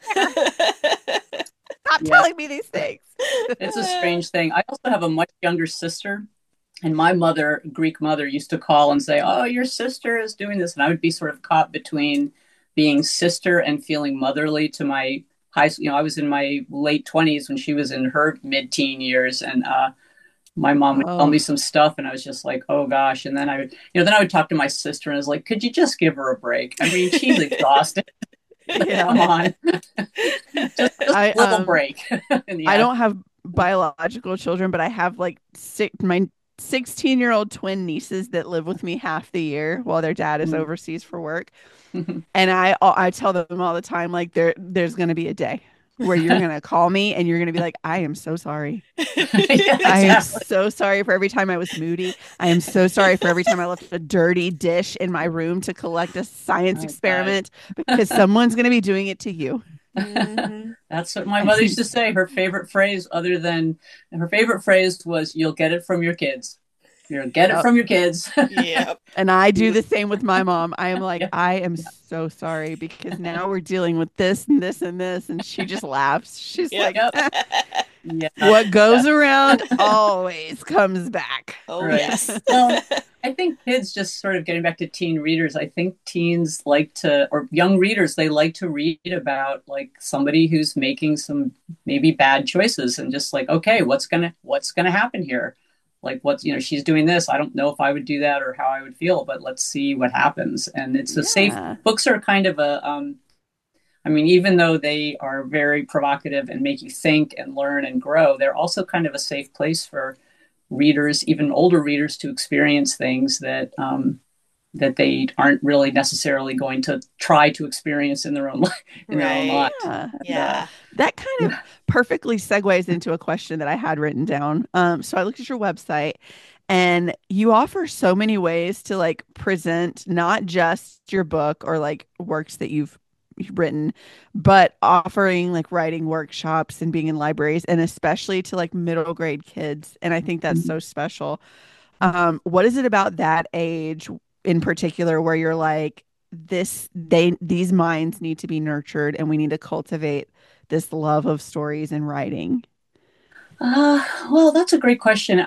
stop Yeah. telling me these things. It's a strange thing. I also have a much younger sister. And my mother, Greek mother, used to call and say, oh, your sister is doing this. And I would be sort of caught between being sister and feeling motherly to my high school. I was in my late 20s when she was in her mid-teen years. And my mom would tell me some stuff. And I was just like, oh, gosh. And then I would talk to my sister and I was like, could you just give her a break? I mean, she's exhausted. Yeah. Come on. just a little break. I don't have biological children, but I have like my 16-year-old twin nieces that live with me half the year while their dad is overseas for work. And I tell them all the time, like, there's going to be a day where you're going to call me and you're going to be like, I am so sorry. Yeah, I am exactly. so sorry for every time I was moody. I am so sorry for every time I left a dirty dish in my room to collect a science experiment, because someone's going to be doing it to you. Mhm. That's what my mother used to say. Her favorite phrase was, you'll get it from your kids. You'll get it from your kids. Yep. And I do the same with my mom. I am like, Yeah. I am so sorry because now we're dealing with this and this and this. And she just laughs. She's Yep. like, Yeah. what goes around always comes back. Oh Right. yes. Well, I think kids, just sort of getting back to teen readers, I think teens like to, or young readers, they like to read about like somebody who's making some maybe bad choices and just like, okay, what's gonna happen here? Like, she's doing this. I don't know if I would do that or how I would feel, but let's see what happens. And it's a safe, Yeah. books are kind of I mean, even though they are very provocative and make you think and learn and grow, they're also kind of a safe place for readers, even older readers, to experience things that that they aren't really necessarily going to try to experience in their own life. Right. Yeah. Yeah. That kind of perfectly segues into a question that I had written down. So I looked at your website and you offer so many ways to like present not just your book or like works that you've written, but offering like writing workshops and being in libraries, and especially to like middle grade kids. And I think that's so special. What is it about that age in particular where you're like, these minds need to be nurtured and we need to cultivate this love of stories and writing? Well, that's a great question.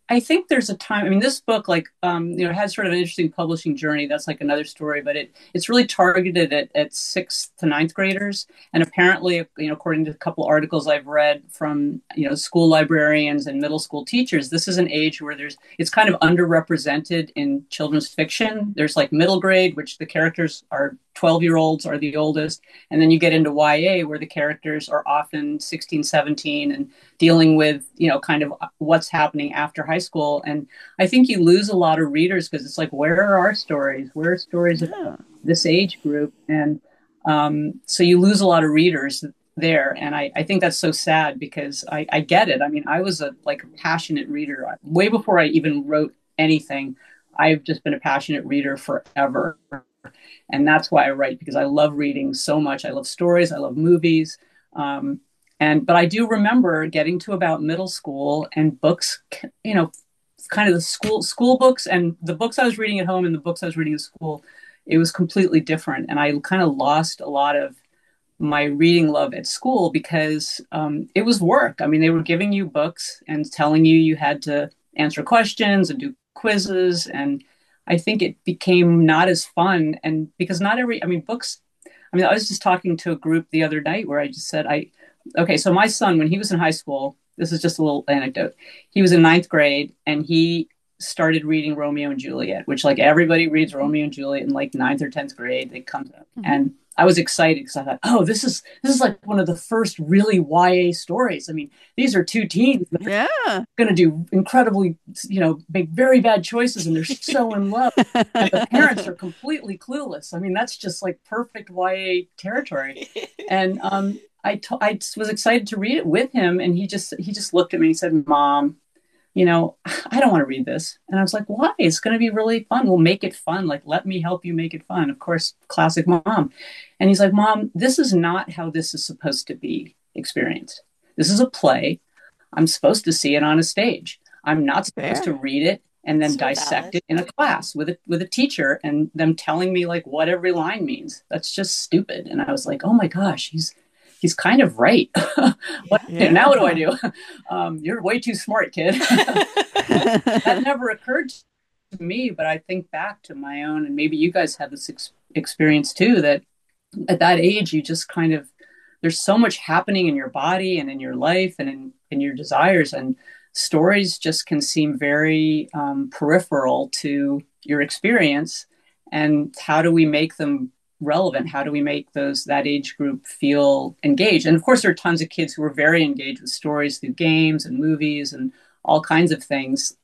I think there's a time. I mean, this book, like, it has sort of an interesting publishing journey. That's like another story, but it's really targeted at sixth to ninth graders. And apparently, according to a couple articles I've read from school librarians and middle school teachers, this is an age where it's kind of underrepresented in children's fiction. There's like middle grade, which the characters are 12-year-olds are the oldest, and then you get into YA where the characters are often 16, 17, and dealing with kind of what's happening after high school. And I think you lose a lot of readers because it's like, where are our stories, where are stories of this age group? And so you lose a lot of readers there. And I think that's so sad because I get it. I mean, I was a passionate reader way before I even wrote anything. I've just been a passionate reader forever, and that's why I write, because I love reading so much. I love stories, I love movies. But I do remember getting to about middle school and books, kind of the school books, and the books I was reading at home and the books I was reading at school, it was completely different. And I kind of lost a lot of my reading love at school because it was work. I mean, they were giving you books and telling you had to answer questions and do quizzes. And I think it became not as fun. And because books, I was just talking to a group the other night where I just said, okay, so my son, when he was in high school, this is just a little anecdote. He was in ninth grade and he started reading Romeo and Juliet, which like everybody reads Romeo and Juliet in like ninth or 10th grade. They come up. Mm-hmm. And I was excited because I thought, oh, this is like one of the first really YA stories. I mean, these are two teens that are going to do incredibly, make very bad choices, and they're so in love. And the parents are completely clueless. I mean, that's just like perfect YA territory. And I was excited to read it with him, and he just looked at me and said, "Mom, I don't want to read this." And I was like, "Why? It's going to be really fun. We'll make it fun. Like, let me help you make it fun." Of course, classic mom. And he's like, "Mom, this is not how this is supposed to be experienced. This is a play. I'm supposed to see it on a stage. I'm not supposed to read it and then dissect it in a class with a teacher and them telling me like what every line means. That's just stupid." And I was like, "Oh my gosh, he's kind of right." Now what do I do? You're way too smart, kid. That never occurred to me, but I think back to my own, and maybe you guys have this experience too, that at that age, you just kind of, there's so much happening in your body and in your life and in your desires, and stories just can seem very peripheral to your experience. And how do we make them relevant? How do we make that age group feel engaged? And of course, there are tons of kids who are very engaged with stories through games and movies and all kinds of things.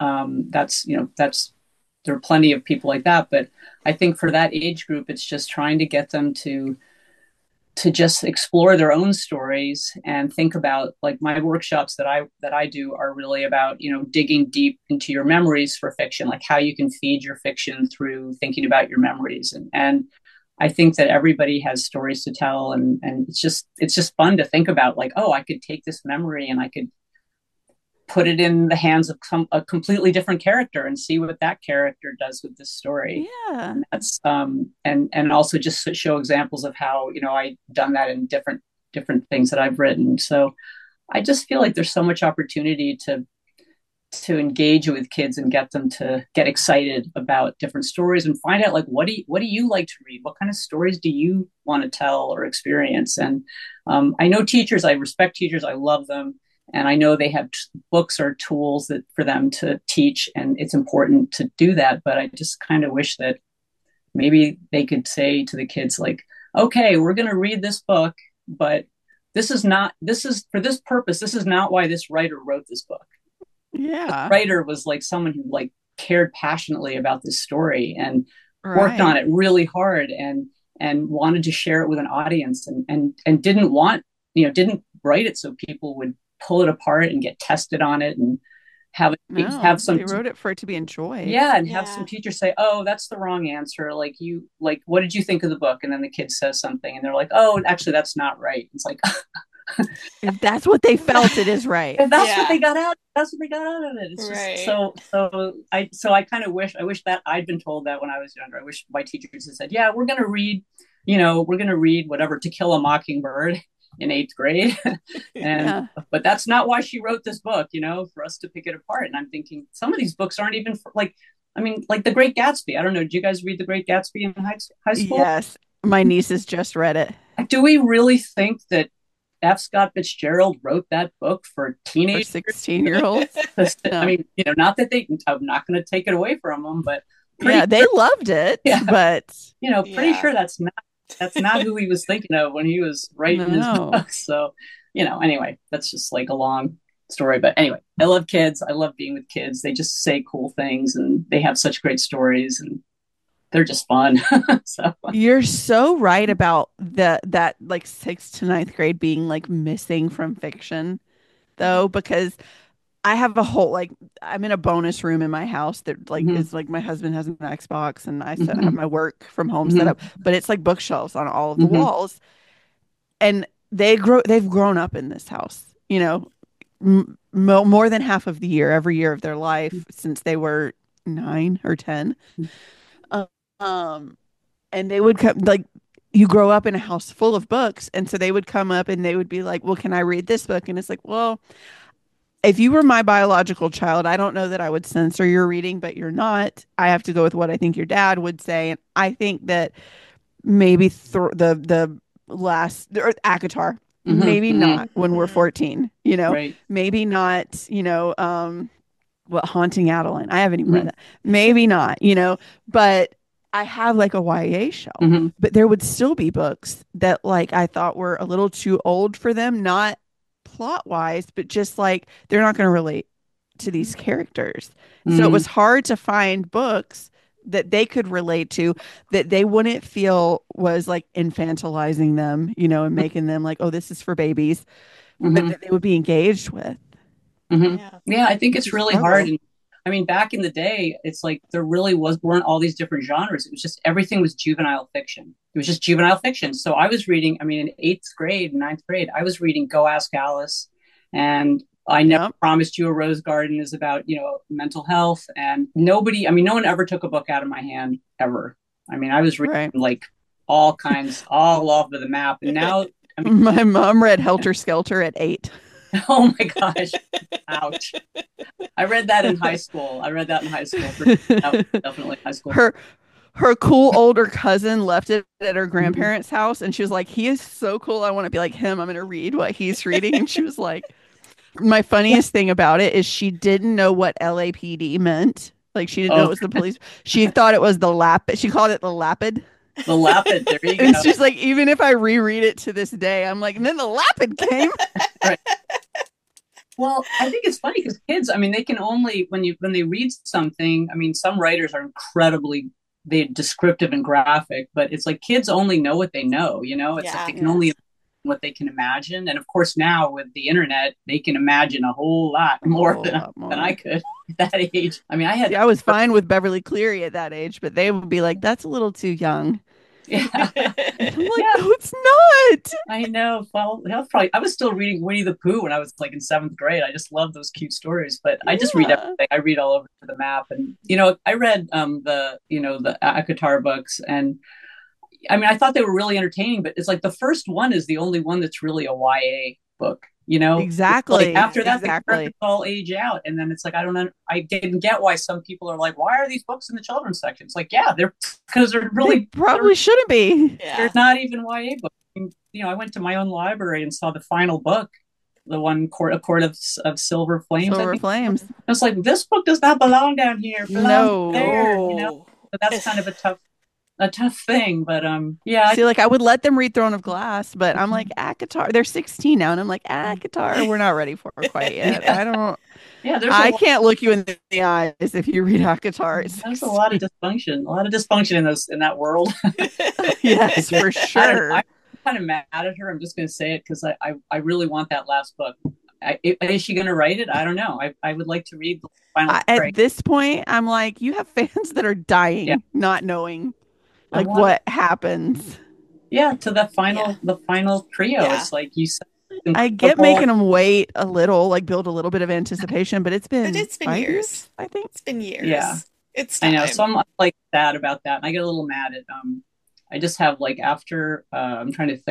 There are plenty of people like that, but I think for that age group, it's just trying to get them to just explore their own stories and think about, like, my workshops that I do are really about, digging deep into your memories for fiction, like how you can feed your fiction through thinking about your memories. And I think that everybody has stories to tell, and it's just fun to think about, like, oh, I could take this memory and I could put it in the hands of a completely different character and see what that character does with this story. Yeah. And that's and also just show examples of how, I've done that in different things that I've written. So I just feel like there's so much opportunity to engage with kids and get them to get excited about different stories and find out, like, what do you like to read? What kind of stories do you want to tell or experience? And I know teachers, I respect teachers, I love them. And I know they have books or tools for them to teach, and it's important to do that. But I just kind of wish that maybe they could say to the kids, like, okay, we're going to read this book, but this is for this purpose. This is not why this writer wrote this book. Yeah. The writer was like someone who like cared passionately about this story and worked on it really hard and wanted to share it with an audience and didn't write it so people would pull it apart and get tested on it and have some. They wrote it for it to be enjoyed. Yeah, and have some teachers say, "Oh, that's the wrong answer. Like, what did you think of the book?" And then the kid says something, and they're like, "Oh, actually, that's not right." It's like, if that's what they felt, it is right. If that's what they got out. That's what they got out of it. It's just so I kind of wish that I'd been told that when I was younger. I wish my teachers had said, "Yeah, we're going to read, we're going to read whatever, To Kill a Mockingbird." in eighth grade. Yeah. But that's not why she wrote this book, for us to pick it apart. And I'm thinking some of these books aren't even like The Great Gatsby. I don't know. Did you guys read The Great Gatsby in high school? Yes. My nieces just read it. Do we really think that F. Scott Fitzgerald wrote that book for For teenagers? 16-year-olds. I mean, not that I'm not going to take it away from them, but Yeah, they loved it, Yeah. but pretty sure that's not who he was thinking of when he was writing his No. book. So, anyway, that's just like a long story. But anyway, I love kids. I love being with kids. They just say cool things and they have such great stories and they're just fun. So you're so right about that like 6th to ninth grade being like missing from fiction, though, because I have a whole like I'm in a bonus room in my house that like Mhm. is like my husband has an Xbox and I have Mhm. my work from home Mhm. set up, but it's like bookshelves on all of the Mhm. walls, and they've grown up in this house, more than half of the year, every year of their life since they were 9 or 10. Um, and they would come like you grow up in a house full of books, and so they would come up and they would be like, well, can I read this book? And it's like, well, if you were my biological child, I don't know that I would censor your reading, but you're not. I have to go with what I think your dad would say. And I think that maybe the last or Akatar, Mhm. maybe Mhm. not when we're 14, Right. maybe not, what Haunting Adeline. I haven't even read Mhm. that. Maybe not, but I have like a YA shelf, Mhm. but there would still be books that like I thought were a little too old for them, not plot wise, but just like they're not going to relate to these characters. So it Mhm. was hard to find books that they could relate to, that they wouldn't feel was like infantilizing them, and making them like, oh, this is for babies, but Mhm. that they would be engaged with. Mhm. Yeah. Yeah, I think It's it's a really hard. struggle. And I mean, back in the day, it's like there really weren't all these different genres. It was just everything was juvenile fiction. It was just juvenile fiction. So I was reading, I mean, in eighth grade, ninth grade, I was reading Go Ask Alice, and I Never Yep. Promised You a Rose Garden is about, mental health. And no one ever took a book out of my hand ever. I mean, I was reading Right. like all kinds, all over the map. And now, I mean, My mom read Helter Skelter at 8. oh my gosh, ouch. I read that in high school. I read that in high school. That was definitely high school. Her cool older cousin left it at her Mhm. grandparents' house, and she was like, he is so cool. I want to be like him. I'm going to read what he's reading. And she was like, my funniest thing about it is she didn't know what LAPD meant. Like she didn't know it Oh, was the police. She thought it was the lap. She called it the lapid. the Lapid. There you And go. she's like, even if I reread it to this day, I'm like, and then the lapid came. Right. Well, I think it's funny because kids, I mean, they can only when they read something. I mean, some writers are incredibly they descriptive and graphic, but it's like kids only know what they know. It's like Yeah. they can only what they can imagine. And of course, now with the internet, they can imagine a whole lot A more whole than lot than I more. could at that age. I mean, I See, had I was fine with Beverly Cleary at that age, but they would be like, that's a little too young. yeah. And I'm like, Yeah, no, it's not. I know. Well, that was probably. I was still reading Winnie the Pooh when I was like in seventh grade. I just love those cute stories. But I just read Yeah. everything. I read all over the map, and I read the Akatar books, and I mean, I thought they were really entertaining. But it's like the first one is the only one that's really a YA book. It's like Exactly. after that the characters Exactly. all age out, and then it's like I didn't get why some people are like, why are these books in the children's section? It's like, yeah, they're because They probably shouldn't be. they're Yeah. not even YA books. I went to my own library and saw the final book, the one A Court of Silver Flames, I Silver think. Flames. I was like, this book does not belong down here. It belongs No. there. No. So that's kind of a tough thing. But yeah. See, like I would let them read Throne of Glass, but I'm like, Akatar, they're 16 now, and I'm like, Akatar, we're not ready for it quite yet. Yeah, I don't, yeah. I can't look you in the eyes if you read Akatar at There's a lot of 16. dysfunction in that world. Yes, for I don't know. sure. I'm kind of mad at her. I'm just going to say it because I really want that last book. Is she going to write it? I don't know. I would like to read the final story. At this point, I'm like, you have fans that are dying, Yeah. not knowing I like want what happens. Yeah, to the Yeah. final trio. Yeah. It's like you said, I get making them wait a little, like build a little bit of anticipation, but it's been But it's been 5 years. years, I think. It's been years. Yeah. It's I time. know. So I'm like sad about that. And I get a little mad at I just have like after I'm trying to think.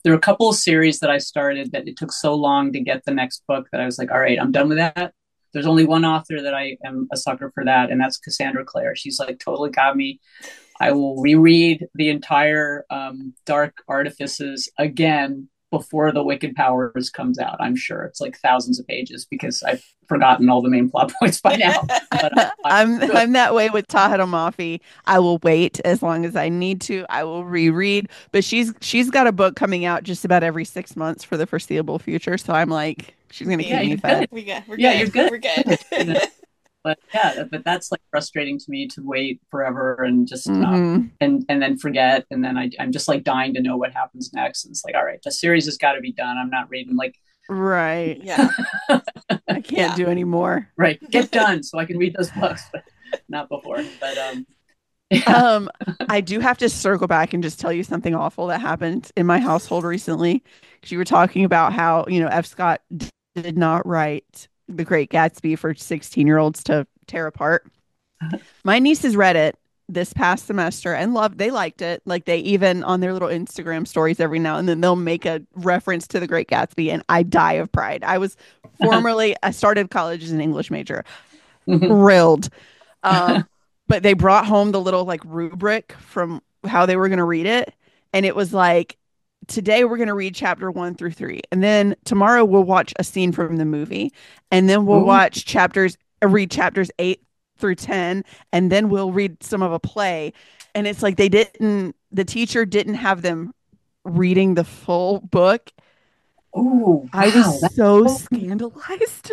there were a couple of series that I started that it took so long to get the next book that I was like, all right, I'm done with that. There's only one author that I am a sucker for that, and that's Cassandra Clare. She's like totally got me. I will reread the entire Dark Artifices again before The Wicked Powers comes out. I'm sure it's like thousands of pages because I've forgotten all the main plot points by now. But I'm that way with Tahira Mafi. I will wait as long as I need to. I will reread, but she's got a book coming out just about every 6 months for the foreseeable future. So I'm like, she's gonna keep me fed. We're good. We're good. You know? But yeah, but that's like frustrating to me to wait forever and just and then forget, and then I'm just like dying to know what happens next. And it's like, all right, the series has got to be done. I'm not reading like right. Yeah, I can't do any more. Right, get done so I can read those books, but not before. But I do have to circle back and just tell you something awful that happened in my household recently, because you were talking about how F. Scott did not write The Great Gatsby for 16-year-olds to tear apart. My nieces read it this past semester and they liked it. Like, they even on their little Instagram stories every now and then they'll make a reference to The Great Gatsby, and I die of pride. I started college as an English major. Thrilled. But they brought home the little like rubric from how they were going to read it, and it was like, today we're going to read chapter 1 through 3, and then tomorrow we'll watch a scene from the movie, and then we'll read chapters 8 through 10, and then we'll read some of a play. And it's like the teacher didn't have them reading the full book. Oh, wow. I was so scandalized.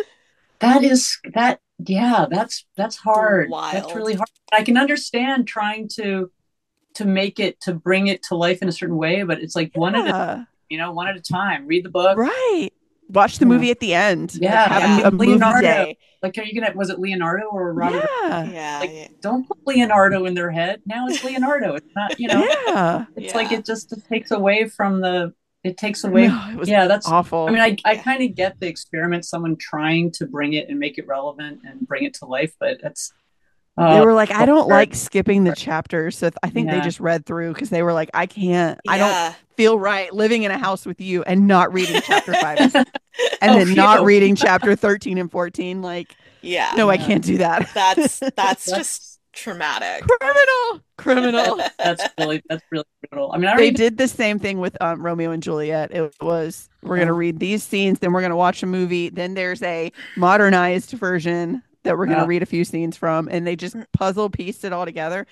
That's hard. Wild. That's really hard. I can understand trying to bring it to life in a certain way, but it's like one at a time. Read the book. Right. Watch the movie at the end. Yeah. Like, have a movie day. Like, was it Leonardo or Robert? Yeah. Like, don't put Leonardo in their head. Now it's Leonardo. It's not, Yeah. It's like it takes away from it takes away. No, it was that's awful. I mean, I kind of get the experiment, someone trying to bring it and make it relevant and bring it to life, but it's they were like, I don't like skipping the chapters. So I think they just read through because they were like, I don't feel right living in a house with you and not reading chapter 5 and then not reading chapter 13 and 14. Like, no, I can't do that. That's just traumatic. Criminal. That's really brutal. I mean, they did the same thing with Romeo and Juliet. It was, we're going to read these scenes, then we're going to watch a movie. Then there's a modernized version that we're going to read a few scenes from, and they just puzzle pieced it all together.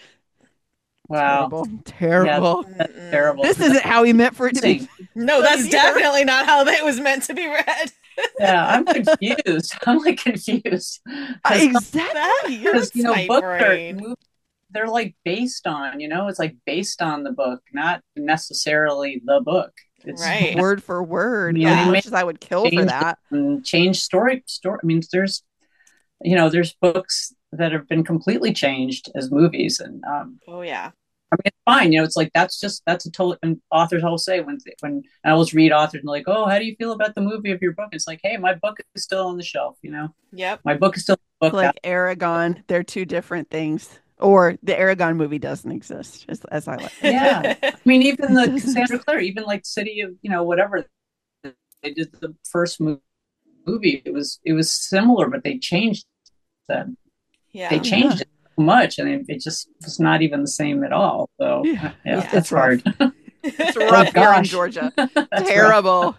Wow. Terrible. Yeah, that's terrible. This isn't how he meant for it to be. No, that's definitely not how it was meant to be read. Yeah, I'm confused. I'm like confused. Exactly. Because books they're like based on, it's like based on the book, not necessarily the book. It's right. Word for word. Yeah. As much as I would kill for that. Change story. I mean, there's books that have been completely changed as movies, and oh yeah. I mean, it's fine. It's like that's a total. And authors always say when I always read authors and like, oh, how do you feel about the movie of your book? It's like, hey, my book is still on the shelf. Yep. My book is still a book. Like Aragon, they're two different things. Or the Aragon movie doesn't exist, as I like. Yeah, I mean, even the Cassandra Clare, even like City of whatever they did the first movie, it was similar, but they changed them. Yeah, they changed it so much, and it just was not even the same at all. So it's hard. It's rough here in Georgia. Terrible.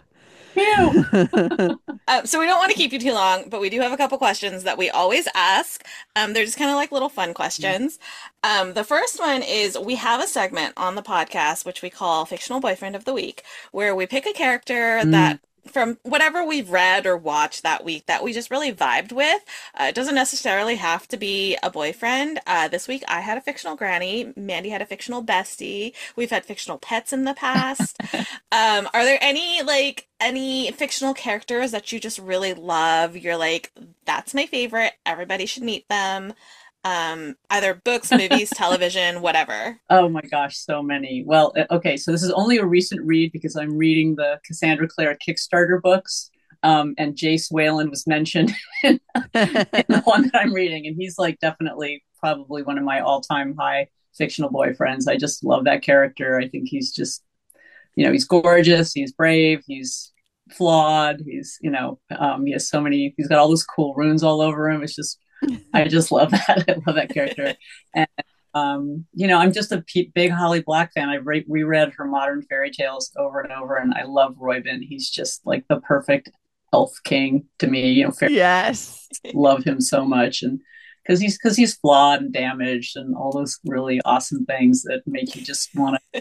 So we don't want to keep you too long, but we do have a couple questions that we always ask. They're just kind of like little fun questions. The first one is, we have a segment on the podcast which we call Fictional Boyfriend of the Week, where we pick a character that from whatever we've read or watched that week that we just really vibed with. It doesn't necessarily have to be a boyfriend. This week I had a fictional granny. Mandy had a fictional bestie. We've had fictional pets in the past. Are there any fictional characters that you just really love? You're like, that's my favorite. Everybody should meet them. Either books, movies, television, whatever. Oh my gosh, so many. Well, okay, so this is only a recent read because I'm reading the Cassandra Clare Kickstarter books, and Jace Whalen was mentioned in the one that I'm reading, and he's like definitely probably one of my all-time high fictional boyfriends. I just love that character. I think he's just he's gorgeous, he's brave, he's flawed, he has so many, he's got all those cool runes all over him. It's just, I just love that. I love that character. And, I'm just a big Holly Black fan. I've reread her modern fairy tales over and over, and I love Royben. He's just like the perfect elf king to me. Yes. Love him so much. And because he's flawed and damaged and all those really awesome things that make you just want to,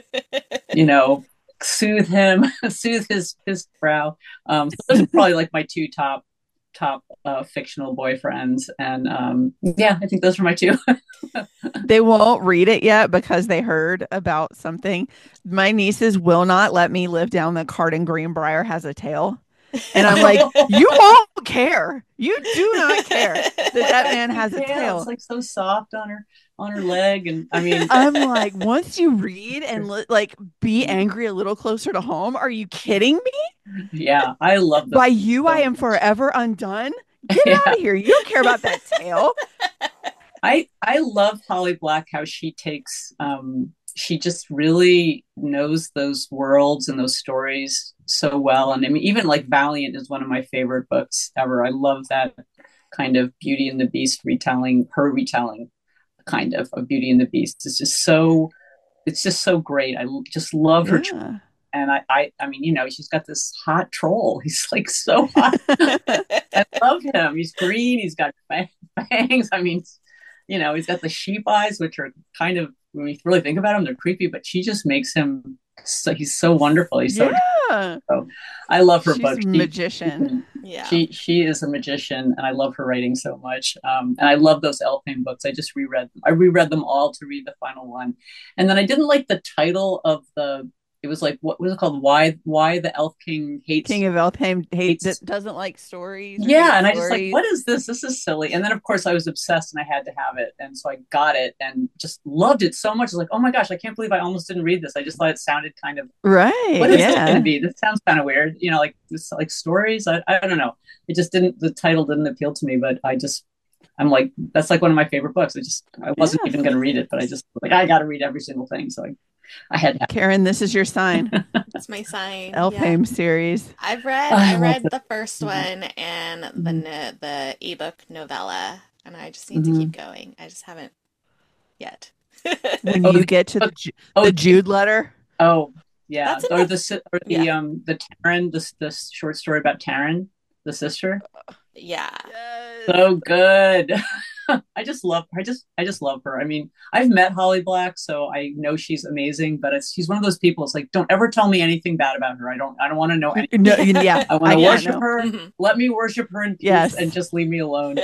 soothe him, soothe his brow. So those are probably like my two top fictional boyfriends, and yeah, I think those are my two. They won't read it yet because they heard about something. My nieces will not let me live down the Carton Greenbrier has a tail. And I'm like, you won't care. You do not care that man has a tail. It's like so soft on her leg, and I mean, I'm like, once you read and like be angry a little closer to home, are you kidding me? Yeah, I love that. By you, so I am forever undone. Get out of here. You don't care about that tail. I love Holly Black, how she takes she just really knows those worlds and those stories so well. And I mean, even like Valiant is one of my favorite books ever. I love that kind of Beauty and the Beast retelling kind of Beauty and the Beast. It's just so great. I just love her. And I mean, she's got this hot troll. He's like so hot. I love him. He's green. He's got fangs. I mean, he's got the sheep eyes, which are kind of, when we really think about him, they're creepy, but she just makes him he's so wonderful. He's so I love her book. She's a magician. Yeah. She is a magician, and I love her writing so much. And I love those Elfhame books. I just reread them. I reread them all to read the final one. And then I didn't like the title of it was like, what was it called? Why the Elf King hates King of Elfhame doesn't like stories. Yeah, and I just like, what is this? This is silly. And then of course I was obsessed and I had to have it, and so I got it and just loved it so much. I was like, oh my gosh, I can't believe I almost didn't read this. I just thought it sounded kind of right. What is this going to be? This sounds kind of weird. Like this, like stories. I don't know. It just didn't. The title didn't appeal to me, but I'm like, that's like one of my favorite books. I wasn't even going to read it, but I just like, I got to read every single thing. So I had to. Karen, this is your sign. That's my sign. Elfhame series. I read the first one and the ebook novella, and I just need to keep going. I just haven't yet. When you get to the Jude letter. Oh yeah, or the Taryn, the short story about Taryn, the sister. Yeah. Yes. So good. I just love her. I mean, I've met Holly Black, so I know she's amazing, but she's one of those people. It's like, don't ever tell me anything bad about her. I don't want to know anything. No, yeah. I want to worship her. Mm-hmm. Let me worship her in peace and just leave me alone.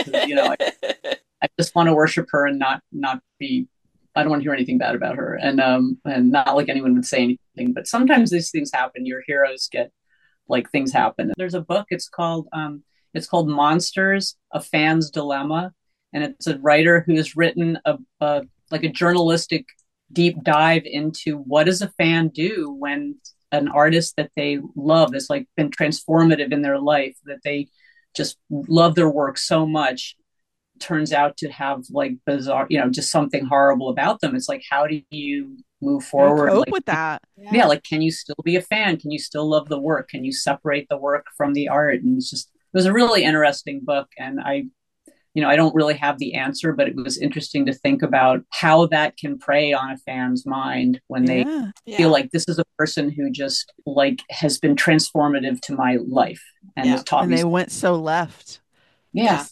I just want to worship her and not be. I don't want to hear anything bad about her, and not like anyone would say anything. But sometimes these things happen. Your heroes get like things happen. There's a book. It's called Monsters: A Fan's Dilemma. And it's a writer who has written a journalistic deep dive into what does a fan do when an artist that they love has like been transformative in their life, that they just love their work so much, turns out to have like bizarre, just something horrible about them. It's like, how do you move forward? Cope with that. Yeah, like, can you still be a fan? Can you still love the work? Can you separate the work from the art? And it was a really interesting book, and I don't really have the answer, but it was interesting to think about how that can prey on a fan's mind when they feel like this is a person who just like has been transformative to my life and has taught me. And they went so left. Yeah.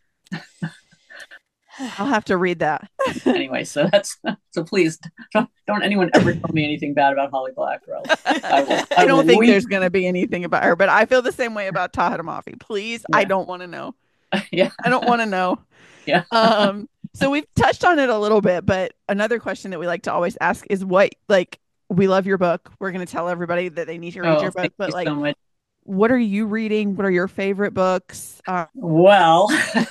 I'll have to read that. Anyway, so please don't anyone ever tell me anything bad about Holly Black. I don't think there's going to be anything about her, but I feel the same way about Tahereh Mafi. Please, I don't want to know. Yeah, I don't want to know. Yeah. So we've touched on it a little bit, but another question that we like to always ask is we love your book. We're going to tell everybody that they need to read your book, but so what are you reading? What are your favorite books? Well,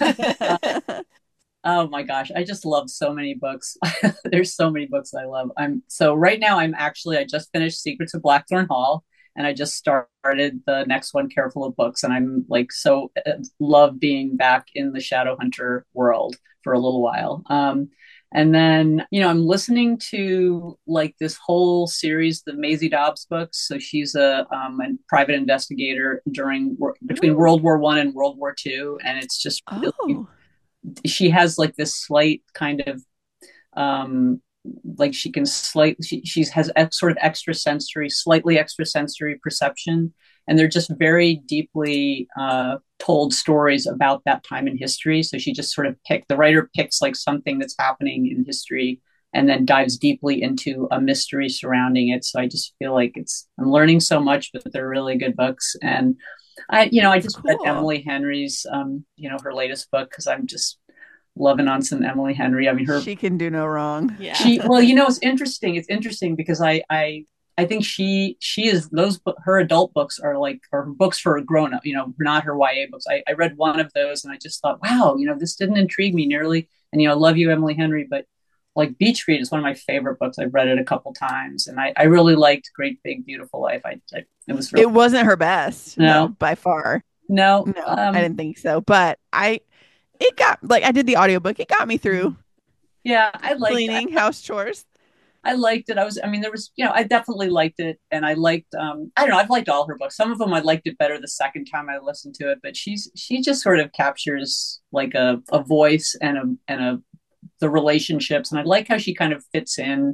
oh my gosh, I just love so many books. There's so many books I love. Right now I just finished Secrets of Blackthorn Hall. And I just started the next one, Careful of Books. And I'm like, love being back in the Shadowhunter world for a little while. And then, I'm listening to like this whole series, the Maisie Dobbs books. So she's a private investigator between Ooh. World War I and World War II, and it's just really, Oh, she has like this slight kind of um, like she can she has sort of slightly extrasensory perception, and they're just very deeply told stories about that time in history. So she just sort of the writer picks like something that's happening in history and then dives deeply into a mystery surrounding it. So I just feel like I'm learning so much, but they're really good books. And I that's just read cool. Emily Henry's, her latest book because I'm just loving on some Emily Henry. I mean, She can do no wrong. Yeah. well, it's interesting. It's interesting because I think she is her adult books are like, or books for a grown up, not her YA books. I read one of those and I just thought, wow, this didn't intrigue me nearly. And, I love you, Emily Henry, but like Beach Read is one of my favorite books. I've read it a couple times and I really liked Great Big Beautiful Life. It was really, It wasn't her best, though, no, by far. no. No, I didn't think so. But it got like I did the audiobook. It got me through Yeah, cleaning, house chores. I liked it. There was, I definitely liked it. And I liked, I don't know, I've liked all her books. Some of them I liked it better the second time I listened to it, but she just sort of captures like a voice the relationships. And I like how she kind of fits in,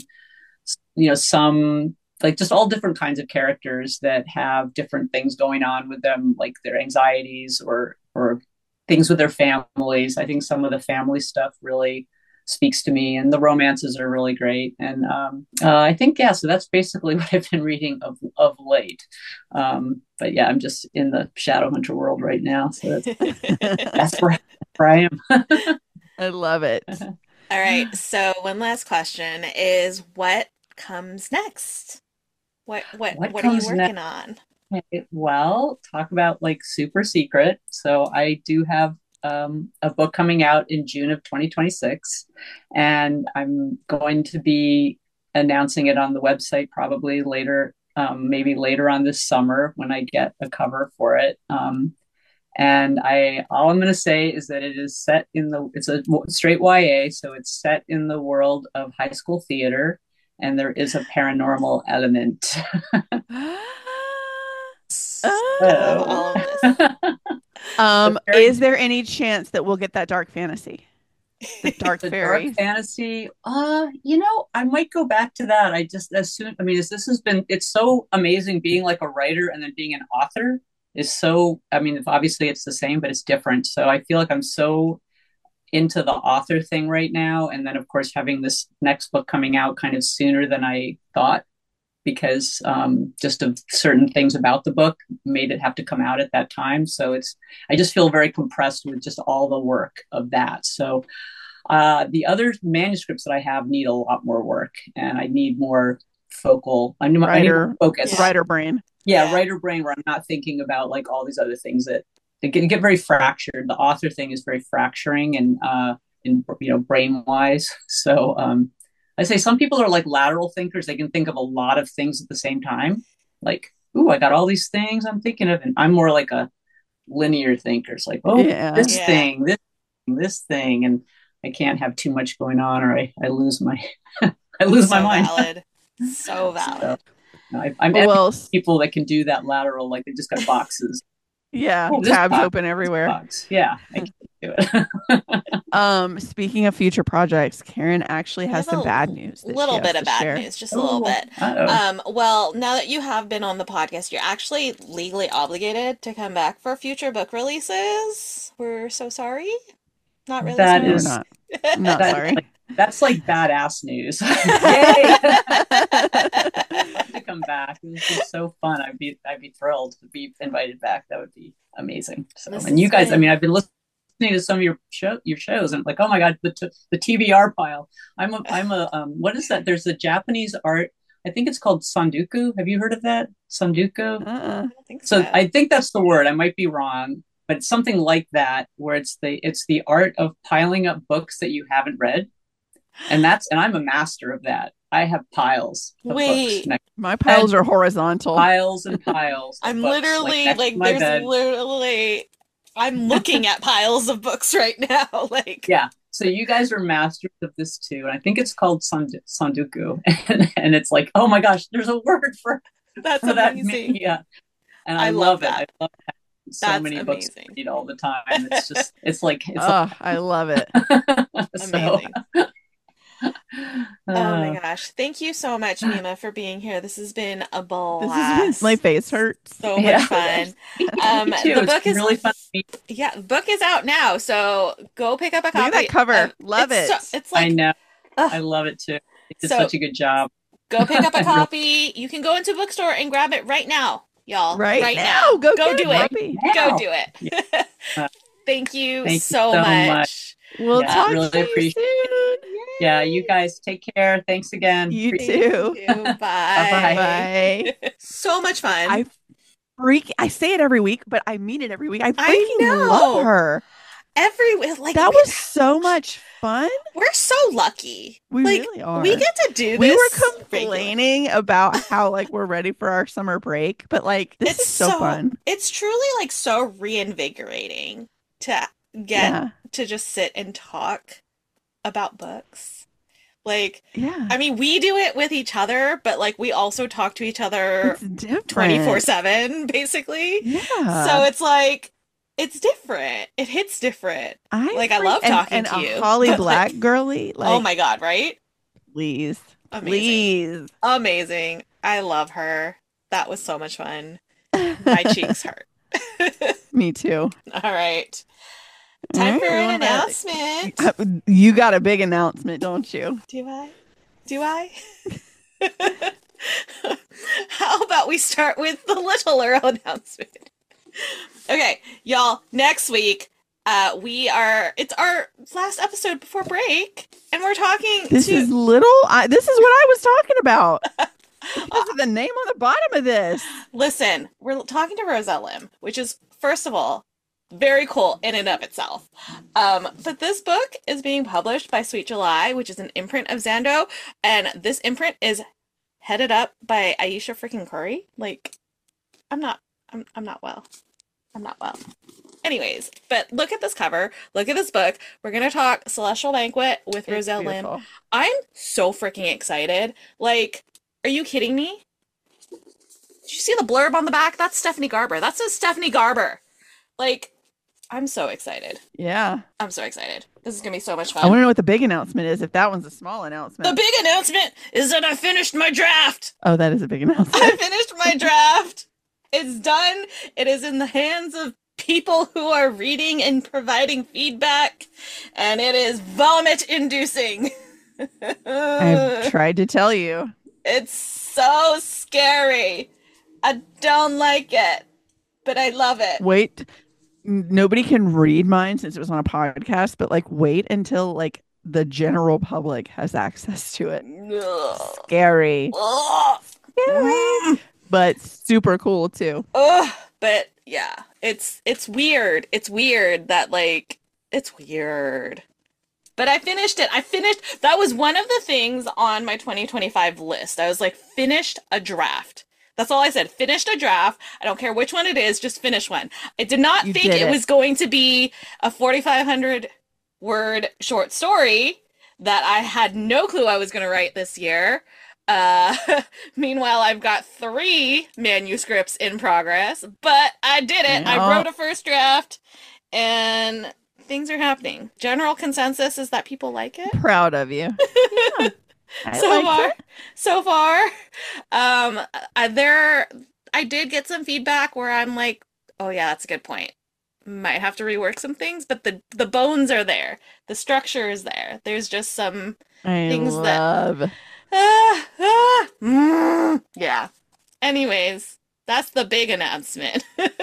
some, like just all different kinds of characters that have different things going on with them, like their anxieties or things with their families. I think some of the family stuff really speaks to me, and the romances are really great. And I think, yeah, so that's basically what I've been reading of late. But yeah, I'm just in the Shadowhunter world right now, so that's where I am. I love it. All right. So one last question is what comes next? What are you comes working next? on? Well, talk about like super secret. So I do have a book coming out in June of 2026, and I'm going to be announcing it on the website probably later, maybe later on this summer when I get a cover for it. And all I'm going to say is that it's a straight YA, so it's set in the world of high school theater, and there is a paranormal element. I love So, all of this. Is there any chance that we'll get that dark fantasy? The dark the dark fairies? fantasy, I might go back to that. I just as soon I mean, it's so amazing being like a writer and then being an author is so, I mean, obviously it's the same, but it's different. So I feel like I'm so into the author thing right now. And then, of course, having this next book coming out kind of sooner than I thought because just of certain things about the book made it have to come out at that time. So I just feel very compressed with just all the work of that. So the other manuscripts that I have need a lot more work, and I need more I need more focus. Yeah. Writer brain. Yeah, writer brain where I'm not thinking about like all these other things that they get very fractured. The author thing is very fracturing and brain wise. So I say some people are like lateral thinkers. They can think of a lot of things at the same time. Like, ooh, I got all these things I'm thinking of, and I'm more like a linear thinker. It's like, oh, this thing, this thing, and I can't have too much going on, or I lose my I lose my mind. Valid. So valid. So, I'm people that can do that lateral, like they just got boxes. Yeah, tabs open everywhere. Box. Yeah, I can't do it. Speaking of future projects, Karen actually has some bad news. A little bit of bad news, just a little bit. Well, now that you have been on the podcast, you're actually legally obligated to come back for future book releases. We're so sorry. Not really. That sorry. is not sorry. That's like badass news. Yay! To come back. It was just so fun. I'd be thrilled to be invited back. That would be amazing. So, and you guys, I mean, I've been listening to some of your shows, and like, oh my god, the TBR pile. I'm a what is that? There's a Japanese art. I think it's called sanduku. Have you heard of that? Sanduku. I don't think so. So I think that's the word. I might be wrong, but it's something like that, where it's the art of piling up books that you haven't read. And I'm a master of that. I have piles of books. My piles are horizontal. Piles and piles. I'm literally I'm looking at piles of books right now. Like, yeah. So you guys are masters of this too, and I think it's called sanduku, and it's like, oh my gosh, there's a word That's for that. amazing. Yeah, and I I love love it. that. I love having so That's many books to amazing. read all the time. It's just, it's like, Oh, I love it. so. Amazing. Oh my Uh, gosh. Thank you so much, Mima, for being here. This has been a This has been, my blast. face hurts. So yeah, much fun. me too. The It's book been is really fun to meet. yeah, the book is out now, so go pick up a Look at copy that cover. of Love it's it. it's I like know. I ugh. love it too. They did So such a good job. go pick up a Really, copy. You can go into a bookstore and grab it right now, y'all. Right Right now. now. Go Go get a do it. copy. Go now. do Yeah. it. Thank you Thank you so so much. much. We'll Yeah, talk really to you appreciate it. soon. Yeah, you guys take care. Thanks again. You Thank too. you. Bye-bye. Bye. So much fun. I say it every week, but I mean it every week. I I freaking love know. her. Like That was so much fun. we're so lucky. We Like really are. we get to do We this were regularly. complaining about how like we're ready for our summer break, but like this It's is so fun. it's truly like so reinvigorating to get Yeah. to just sit and talk about books. Like, Yeah. I mean, we do it with each other, but like we also talk to each other It's different. 24/7, basically. So Yeah. it's like it's different. It hits different. Like I love talking and to a you. Holly but, Black like, girly. oh Like, my God, right? please. Amazing. Please. Amazing. I love her. That was so much fun. My cheeks hurt. Me too. All right. All Time right, for an well, announcement. You got a big announcement, don't you? Do I? Do I? How about we start with the Little Earl announcement? Okay, y'all, next week, it's our last episode before break, and we're talking This is little. This is what I was talking about. Because of the name on the bottom of this. Listen, we're talking to Roselle Lim, which is, first of all, very cool in and of itself. But this book is being published by Sweet July, which is an imprint of Zando, and this imprint is headed up by Aisha freaking Curry. Like, I'm not well. I'm not well. Anyways, but look at this cover. Look at this book. We're gonna talk Celestial Banquet with Roselle Lim. Beautiful. I'm so freaking excited. Like, are you kidding me? Did you see the blurb on the back? That's Stephanie Garber. That says Stephanie Garber. Like, I'm so excited. Yeah. I'm so excited. This is gonna be so much I want fun. to know what the big announcement is, if that one's a small The announcement. big announcement is that I finished my draft. Oh, that is a big announcement. I finished my draft. It's done. It is in the hands of people who are reading and providing feedback, and it is vomit inducing. I've tried to tell you. It's so scary. I don't like it, but I love it. Wait. Nobody can read mine since it was on a podcast, but like wait until like the general public has access to it. Ugh. Scary. Ugh. Scary. But super cool too. Ugh. But yeah, it's weird. It's weird that like it's weird. But I finished it. That was one of the things on my 2025 list. I was like, finished a draft. That's all I said. Finished a draft. I don't care which one it is, just finish one. I did not You think did it it. was going to be a 4,500 word short story that I had no clue I was going to write this year. Meanwhile, I've got 3 manuscripts in progress, but I did it. I Yeah. wrote a first draft, and things are happening. General consensus is that people like it. Proud of you. Yeah. I So liked far, it. so far, I did get some feedback where I'm like, oh yeah, that's a good point. Might have to rework some things, but the bones are there. The structure is there. There's just some I things that- love. yeah. Anyways, that's the big announcement.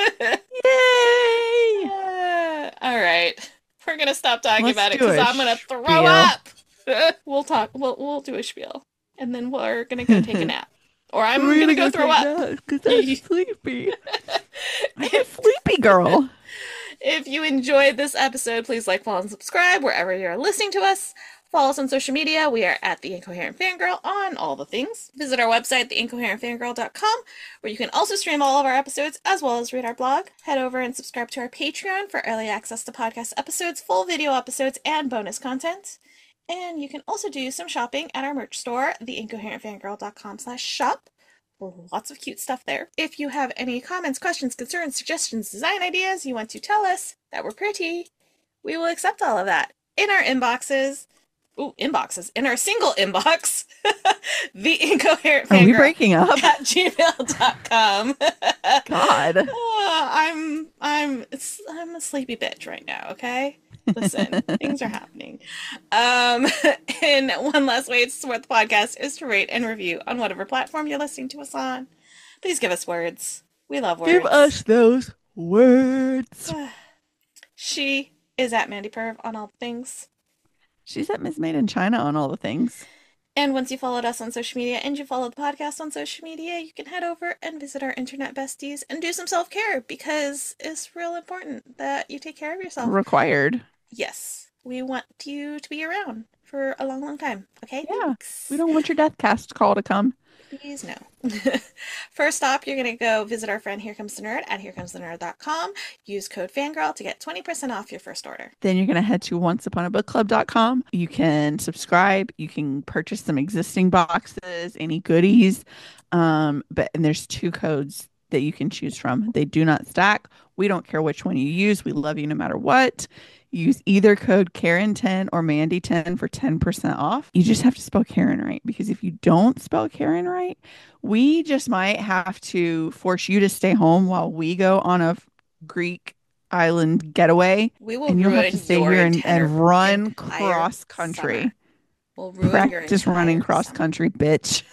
Yay! All right. We're gonna stop talking Let's about it do because a I'm gonna throw spiel. up. We'll talk. We'll do a spiel, and then we're gonna go take a nap, or I'm We're gonna go throw up. because I'm sleepy. I'm a sleepy girl. If you enjoyed this episode, please like, follow, and subscribe wherever you're listening to us. Follow us on social media. We are at The Incoherent Fangirl on all the things. Visit our website, theincoherentfangirl.com, where you can also stream all of our episodes as well as read our blog. Head over and subscribe to our Patreon for early access to podcast episodes, full video episodes, and bonus content. And you can also do some shopping at our merch store, theincoherentfangirl.com/shop. Lots of cute stuff there. If you have any comments, questions, concerns, suggestions, design ideas you want to tell us that we're pretty, we will accept all of that. In our inboxes, in our single inbox, the incoherent Are we breaking up? at gmail.com. God. I'm a sleepy bitch right now, okay? Listen, things are happening. And one last way to support the podcast is to rate and review on whatever platform you're listening to us on. Please give us words. We love words. Give us those words. She is at Mandy Perv on all things. She's at Miss Made in China on all the things. And once you followed us on social media and you followed the podcast on social media, you can head over and visit our internet besties and do some self-care, because it's real important that you take care of yourself. Required. Yes. We want you to be around for a long, long time. Okay? Yeah. Thanks. We don't want your death cast call to come. Please no. First stop, you're going to go visit our friend Here Comes the Nerd at herecomesthenerd.com. Use code FANGIRL to get 20% off your first order. Then you're going to head to onceuponabookclub.com. You can subscribe. You can purchase some existing boxes, any goodies. And there's 2 codes that you can choose from. They do not stack. We don't care which one you use. We love you no matter what. Use either code Karen10 or Mandy10 for 10% off. You just have to spell Karen right, because if you don't spell Karen right, we just might have to force you to stay home while we go on a Greek island getaway. We will and you'll have ruin to stay your here entire and run entire cross country. summer. We'll ruin your Practice entire running cross summer. country, bitch.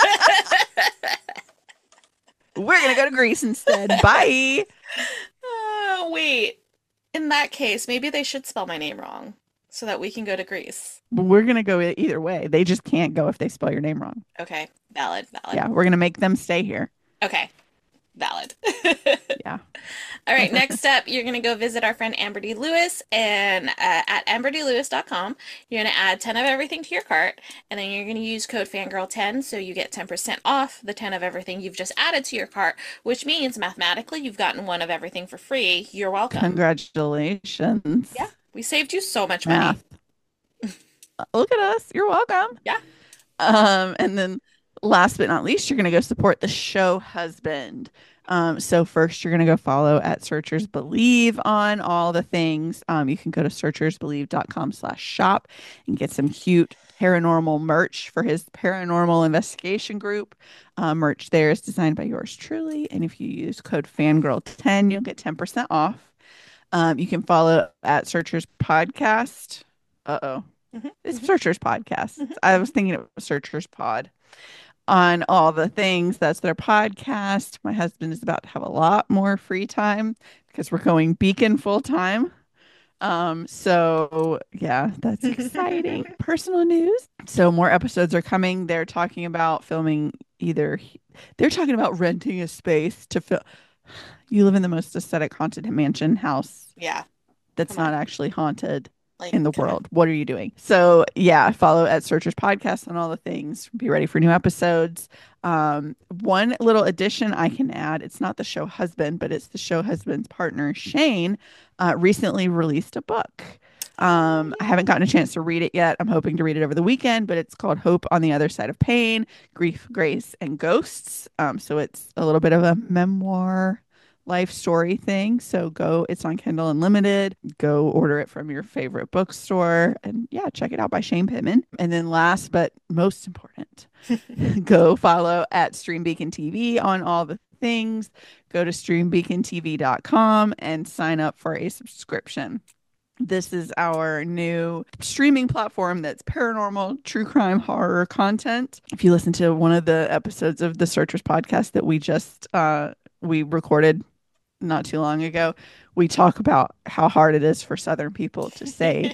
We're going to go to Greece instead. Bye. Wait. In that case, maybe they should spell my name wrong so that we can go to Greece. We're going to go either way. They just can't go if they spell your name wrong. Okay. Valid. Yeah, we're going to make them stay here. Okay. Valid. Yeah. All right. Next up, you're going to go visit our friend Amber D. Lewis, and at amberdlewis.com, you're going to add 10 of everything to your cart, and then you're going to use code FANGIRL10 so you get 10% off the 10 of everything you've just added to your cart, which means mathematically you've gotten 1 of everything for free. You're welcome. Congratulations. Yeah. We saved you so much money. Math. Look at us. You're welcome. Yeah. And then last but not least, you're going to go support the show husband. So first you're going to go follow at Searchers Believe on all the things. You can go to searchersbelieve.com/shop and get some cute paranormal merch for his paranormal investigation group. Merch there is designed by yours truly. And if you use code FANGIRL10, you'll get 10% off. You can follow at Searchers Podcast. It's Searchers Podcast. I was thinking it was Searchers Pod. On all the things. That's their podcast. My husband is about to have a lot more free time because we're going Beacon full time. So yeah, that's exciting. Personal news. So more episodes are coming. They're talking about filming they're talking about renting a space to film. You live in the most aesthetic haunted mansion house. Yeah. That's not actually haunted. Like, in the world. What are you doing? So yeah, follow at Searchers Podcast on all the things. Be ready for new episodes. One little addition I can add, it's not the show husband, but it's the show husband's partner, Shane, recently released a book. I haven't gotten a chance to read it yet. I'm hoping to read it over the weekend, but it's called Hope on the Other Side of Pain, Grief, Grace, and Ghosts. So it's a little bit of a memoir life story thing. So it's on Kindle Unlimited. Go order it from your favorite bookstore, and yeah, check it out by Shane Pittman. And then last but most important, go follow at Stream Beacon TV on all the things. Go to streambeacontv.com and sign up for a subscription. This is our new streaming platform that's paranormal, true crime, horror content. If you listen to one of the episodes of the Searchers podcast that we recorded not too long ago, we talk about how hard it is for Southern people to say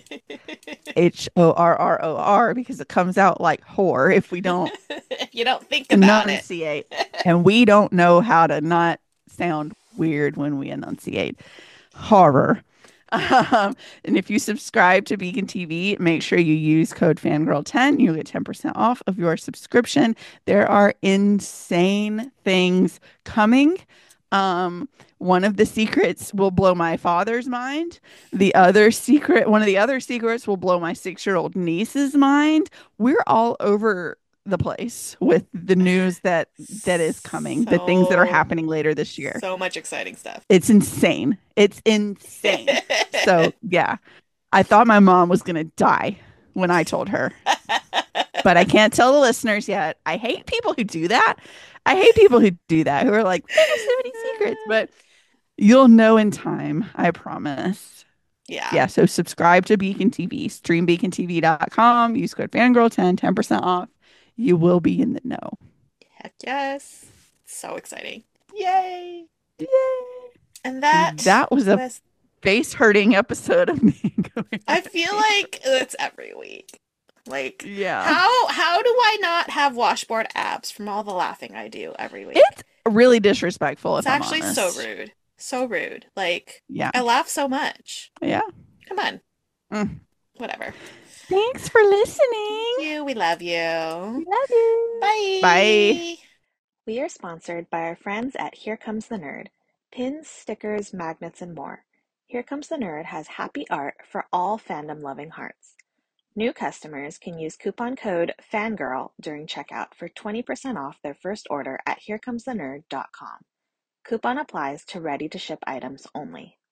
HORROR because it comes out like whore if we don't you don't think about enunciate. And we don't know how to not sound weird when we enunciate. horror. And if you subscribe to Beacon TV, make sure you use code Fangirl10. You'll get 10% off of your subscription. There are insane things coming. One of the secrets will blow my father's mind. One of the other secrets will blow my 6-year-old niece's mind. We're all over the place with the news that is coming, the things that are So, happening later this year. so much exciting stuff. It's insane. It's insane. So, yeah, I thought my mom was going to die when I told her, but I can't tell the listeners yet. I hate people who do that. I hate people who do that, who are like, there's so many secrets, but you'll know in time. I promise. Yeah. Yeah. So subscribe to Beacon TV, streambeacontv.com. Use code Fangirl10, 10% off. You will be in the know. Heck yes. So exciting. Yay. Yay. And That was a was face hurting episode of me going. I feel like it's every week. Like, Yeah. how do I not have washboard abs from all the laughing I do every week? It's really disrespectful, It's if I'm actually honest. so rude. So rude. Like, Yeah. I laugh so much. Yeah. Come on. Mm. Whatever. Thanks for listening. We love you. Love you. Bye. Bye. We are sponsored by our friends at Here Comes the Nerd. Pins, stickers, magnets, and more. Here Comes the Nerd has happy art for all fandom-loving hearts. New customers can use coupon code FANGIRL during checkout for 20% off their first order at HereComesTheNerd.com. Coupon applies to ready-to-ship items only.